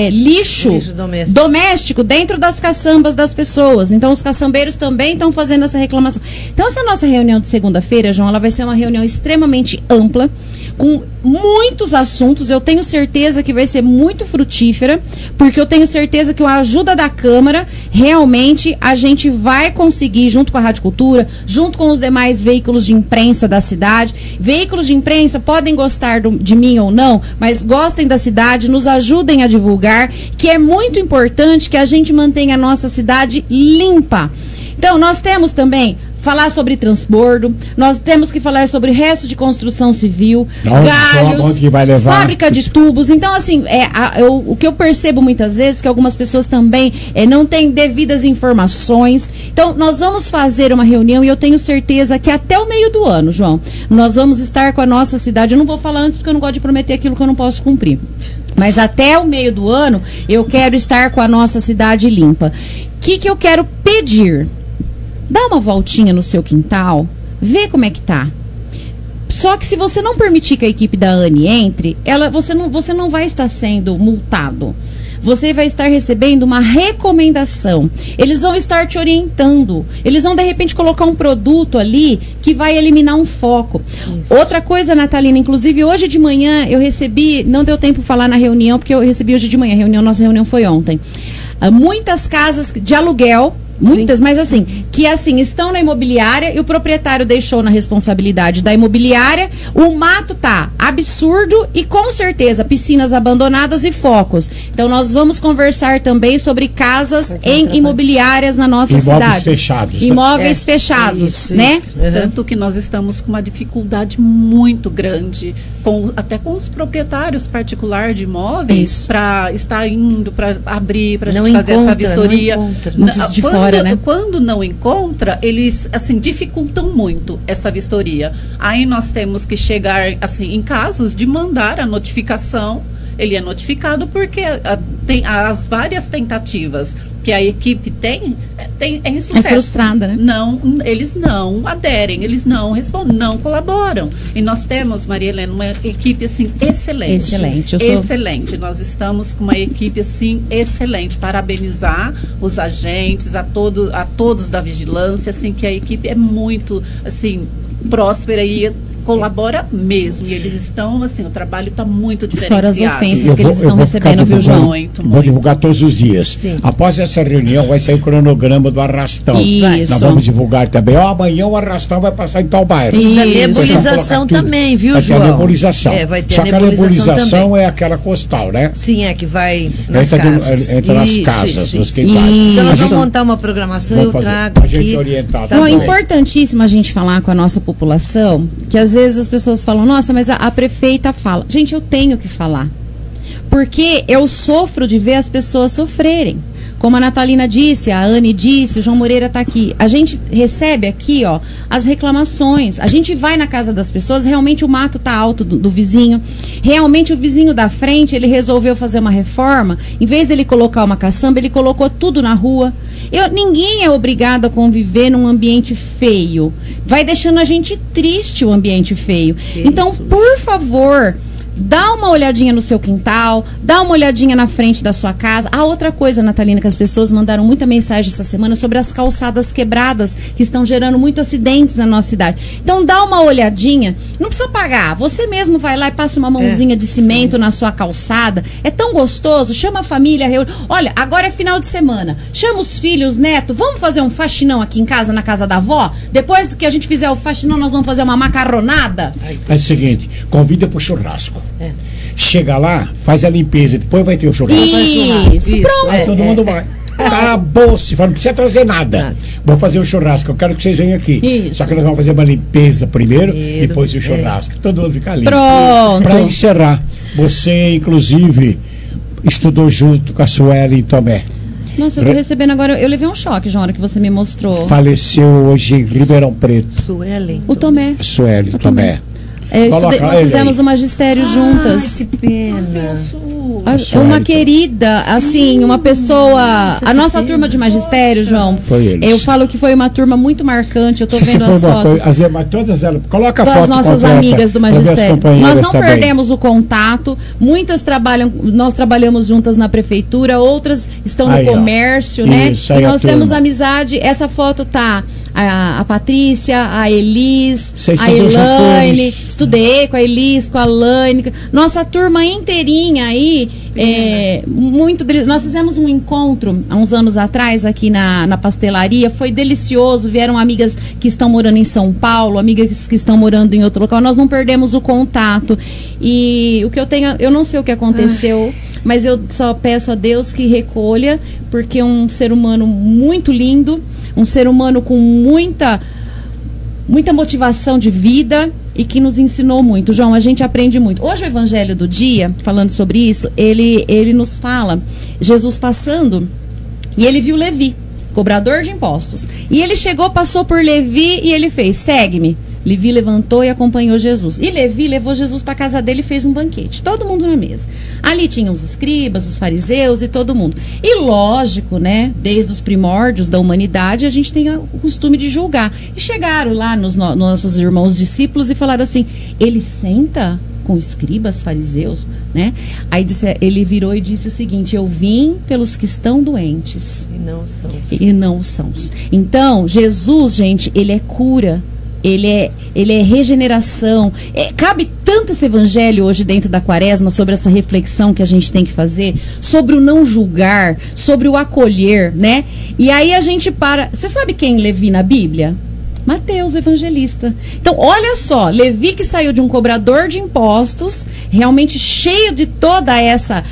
Q: lixo doméstico dentro das caçambas das pessoas. Então os caçambeiros também estão fazendo essa reclamação. Então essa nossa reunião de segunda-feira, João, ela vai ser uma reunião extremamente ampla, com muitos assuntos. Eu tenho certeza que vai ser muito frutífera, porque eu tenho certeza que com a ajuda da Câmara, realmente a gente vai conseguir, junto com a Rádio Cultura, junto com os demais veículos de imprensa da cidade. Veículos de imprensa podem gostar de mim ou não, mas gostem da cidade, nos ajudem a divulgar, que é muito importante que a gente mantenha a nossa cidade limpa. Então, nós temos também falar sobre transbordo, nós temos que falar sobre resto de construção civil, galhos, fábrica de tubos. Então, assim, o que eu percebo muitas vezes é que algumas pessoas também não têm devidas informações. Então, nós vamos fazer uma reunião e eu tenho certeza que até o meio do ano, João, nós vamos estar com a nossa cidade. Eu não vou falar antes porque eu não gosto de prometer aquilo que eu não posso cumprir. Mas até o meio do ano, eu quero estar com a nossa cidade limpa. O que eu quero pedir? Dá uma voltinha no seu quintal, vê como é que tá. Só que se você não permitir que a equipe da ANE entre, você não vai estar sendo multado. Você vai estar recebendo uma recomendação. Eles vão estar te orientando. Eles vão, de repente, colocar um produto ali que vai eliminar um foco. Isso. Outra coisa, Natalina, inclusive hoje de manhã eu recebi, não deu tempo de falar na reunião, porque eu recebi hoje de manhã, nossa reunião foi ontem. Muitas casas de aluguel, muitas, mas assim, que assim, estão na imobiliária e o proprietário deixou na responsabilidade da imobiliária, o mato tá absurdo e com certeza piscinas abandonadas e focos. Então nós vamos conversar também sobre casas em imobiliárias na nossa cidade.
D: Fechados,
Q: imóveis fechados, né?
T: Isso. Tanto que nós estamos com uma dificuldade muito grande, até com os proprietários particulares de imóveis, para estar indo, para abrir, para a gente fazer essa vistoria.
Q: Muitos de fora, né?
T: Quando não encontra, eles assim dificultam muito essa vistoria. Aí nós temos que chegar assim em casos de mandar a notificação. Ele é notificado porque tem as várias tentativas que a equipe tem insucesso.
Q: É frustrada, né?
T: Não, eles não aderem, eles não respondem, não colaboram. E nós temos, Maria Helena, uma equipe assim excelente.
Q: Excelente.
T: Excelente. Nós estamos com uma equipe assim excelente. Parabenizar os agentes, a todos da vigilância, assim, que a equipe é muito assim próspera e colabora mesmo, e eles estão, assim, o trabalho está muito diferenciado.
Q: Fora as ofensas que eles estão recebendo, viu, João?
D: Vou divulgar todos os dias.
Q: Sim.
D: Após essa reunião, vai sair o cronograma do arrastão.
Q: Isso.
D: Nós vamos divulgar também. Amanhã o arrastão vai passar em tal bairro.
S: E a nebulização também, viu, João?
D: Vai ter a nebulização.
S: Vai ter
D: Só que a nebulização
S: também.
D: é aquela costal, né?
S: Sim, que vai nas casas.
D: Entra nas casas, nos quintais.
S: Então nós vamos montar uma programação e eu trago
D: a
S: aqui.
D: gente orientar.
Q: Então é importantíssimo a gente falar com a nossa população, que às vezes as pessoas falam, nossa, mas a prefeita fala. Gente, eu tenho que falar. Porque eu sofro de ver as pessoas sofrerem. Como a Natalina disse, a Anne disse, o João Moreira está aqui. A gente recebe aqui, ó, as reclamações. A gente vai na casa das pessoas, realmente o mato tá alto do vizinho. Realmente o vizinho da frente, ele resolveu fazer uma reforma. Em vez dele colocar uma caçamba, ele colocou tudo na rua. Ninguém é obrigado a conviver num ambiente feio. Vai deixando a gente triste o ambiente feio. Então, por favor, dá uma olhadinha no seu quintal, dá uma olhadinha na frente da sua casa. A outra coisa, Natalina, que as pessoas mandaram muita mensagem essa semana sobre as calçadas quebradas, que estão gerando muitos acidentes na nossa cidade. Então dá uma olhadinha, não precisa pagar, você mesmo vai lá e passa uma mãozinha de cimento na sua calçada. É tão gostoso, chama a família, reúne. Olha, agora é final de semana, chama os filhos, neto, vamos fazer um faxinão aqui em casa, na casa da avó? Depois que a gente fizer o faxinão, nós vamos fazer uma macarronada?
D: É o seguinte, convida pro churrasco. Chega lá, faz a limpeza, depois vai ter o churrasco.
Q: Isso, pronto.
D: Aí todo mundo vai. Acabou-se, não precisa trazer nada. Vou fazer o churrasco, eu quero que vocês venham aqui.
Q: Isso.
D: Só que nós vamos fazer uma limpeza primeiro, depois o churrasco. Todo mundo fica limpo.
Q: Pronto.
D: Para encerrar, você, inclusive, estudou junto com a Suelen Tomé.
Q: Nossa, eu tô recebendo agora. Eu levei um choque, João, na hora que você me mostrou.
D: Faleceu hoje em Ribeirão Preto.
S: Suelen.
Q: O Tomé.
D: Suelen Tomé.
Q: Nós fizemos o magistério juntas.
S: Que pena.
Q: Uma querida, assim, uma pessoa. A nossa turma de magistério, João.
D: Foi eles.
Q: Eu falo que foi uma turma muito marcante. Eu tô vendo as fotos.
D: Todas elas. Coloca a
Q: das
D: foto
Q: nossas
D: completa,
Q: amigas do magistério. Nós não
D: também.
Q: perdemos o contato. Muitas trabalham. Nós trabalhamos juntas na prefeitura, outras estão no comércio, né?
D: Isso,
Q: e nós temos
D: turma.
Q: amizade. Essa foto tá a Patrícia, a Elis,
D: Vocês
Q: a
D: estudou
Q: Elaine.
D: juntos?
Q: Estudei com a Elis, com a Laine. Nossa turma inteirinha aí. Nós fizemos um encontro há uns anos atrás aqui na pastelaria. Foi delicioso. Vieram amigas que estão morando em São Paulo, amigas que estão morando em outro local. Nós não perdemos o contato. E o que eu tenho, eu não sei o que aconteceu, mas eu só peço a Deus que recolha, porque é um ser humano muito lindo, um ser humano com muita motivação de vida e que nos ensinou muito. João, a gente aprende muito. Hoje o Evangelho do Dia, falando sobre isso, ele nos fala, Jesus passando, e ele viu Levi, cobrador de impostos. E ele chegou, passou por Levi e ele fez, segue-me. Levi levantou e acompanhou Jesus. E Levi levou Jesus para casa dele e fez um banquete. Todo mundo na mesa. Ali tinham os escribas, os fariseus e todo mundo. E lógico, né? Desde os primórdios da humanidade, a gente tem o costume de julgar. E chegaram lá nos nossos irmãos discípulos e falaram assim, ele senta com escribas, fariseus, né? Aí ele virou e disse o seguinte, eu vim pelos que estão doentes. E não são. Então, Jesus, gente, ele é cura. Ele é regeneração. Cabe tanto esse evangelho hoje dentro da quaresma, sobre essa reflexão que a gente tem que fazer, sobre o não julgar, sobre o acolher, né? E aí a gente para. Você sabe quem Levi na Bíblia? Mateus, evangelista. Então, olha só, Levi que saiu de um cobrador de impostos, realmente cheio de toda essa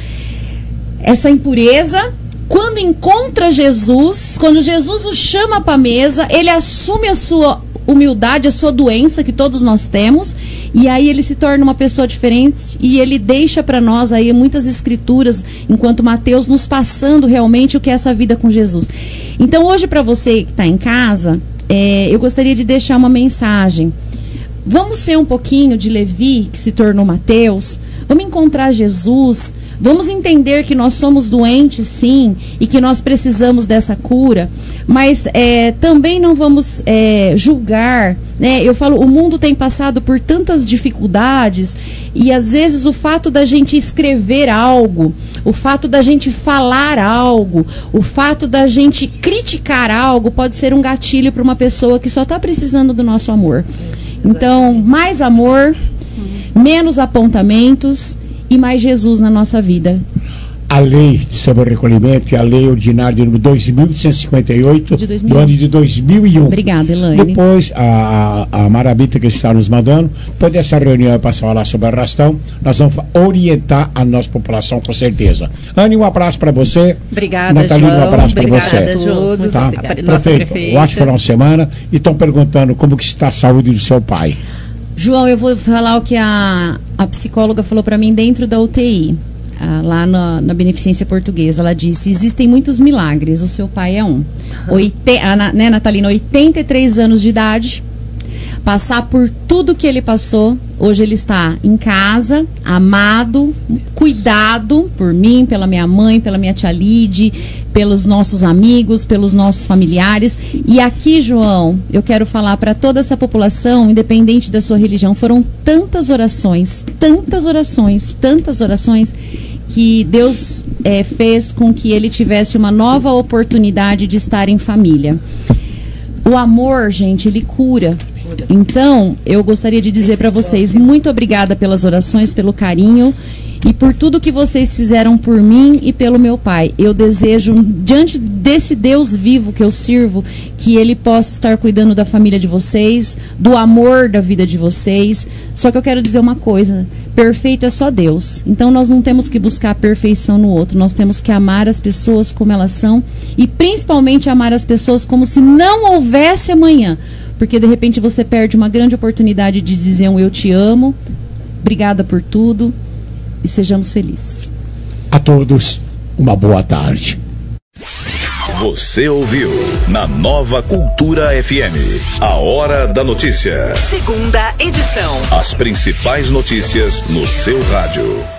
Q: impureza. Quando encontra Jesus, quando Jesus o chama para a mesa, ele assume a sua humildade, a sua doença que todos nós temos, e aí ele se torna uma pessoa diferente e ele deixa para nós aí muitas escrituras, enquanto Mateus nos passando realmente o que é essa vida com Jesus. Então hoje, para você que está em casa, eu gostaria de deixar uma mensagem. Vamos ser um pouquinho de Levi, que se tornou Mateus, vamos encontrar Jesus. Vamos entender que nós somos doentes, sim, e que nós precisamos dessa cura, mas também não vamos julgar, né? Eu falo, o mundo tem passado por tantas dificuldades e às vezes o fato da gente escrever algo, o fato da gente falar algo, o fato da gente criticar algo pode ser um gatilho para uma pessoa que só está precisando do nosso amor. Então, mais amor, menos apontamentos e mais Jesus na nossa vida.
D: A lei sobre o recolhimento e a lei ordinária de número 2158 do ano de 2001.
Q: Obrigada, Elaine.
D: Depois, a Marabita que está nos mandando, depois dessa reunião para falar sobre arrastão, nós vamos orientar a nossa população com certeza. Anne, um abraço para você.
T: Obrigada,
D: Natalina,
T: João.
D: um abraço para você.
T: Obrigada a todos.
D: Tá?
T: Prefeito,
D: um ótimo final de semana. E estão perguntando como que está a saúde do seu pai.
Q: João, eu vou falar o que a psicóloga falou para mim dentro da UTI. lá na Beneficência Portuguesa. Ela disse: existem muitos milagres, o seu pai é um. Natalina, 83 anos de idade, passar por tudo que ele passou, hoje ele está em casa, amado, cuidado por mim, pela minha mãe, pela minha tia Lide, pelos nossos amigos, pelos nossos familiares. E aqui, João, eu quero falar para toda essa população, independente da sua religião, foram tantas orações, que Deus fez com que ele tivesse uma nova oportunidade de estar em família. O amor, gente, ele cura. Então, eu gostaria de dizer para vocês, muito obrigada pelas orações, pelo carinho e por tudo que vocês fizeram por mim e pelo meu pai. Eu desejo, diante desse Deus vivo que eu sirvo, que ele possa estar cuidando da família de vocês, do amor da vida de vocês. Só que eu quero dizer uma coisa: perfeito é só Deus. Então nós não temos que buscar a perfeição no outro, nós temos que amar as pessoas como elas são e principalmente amar as pessoas como se não houvesse amanhã. Porque de repente você perde uma grande oportunidade de dizer um eu te amo, obrigada por tudo e sejamos felizes.
D: A todos, uma boa tarde.
U: Você ouviu na Nova Cultura FM, a Hora da Notícia.
B: Segunda edição.
U: As principais notícias no seu rádio.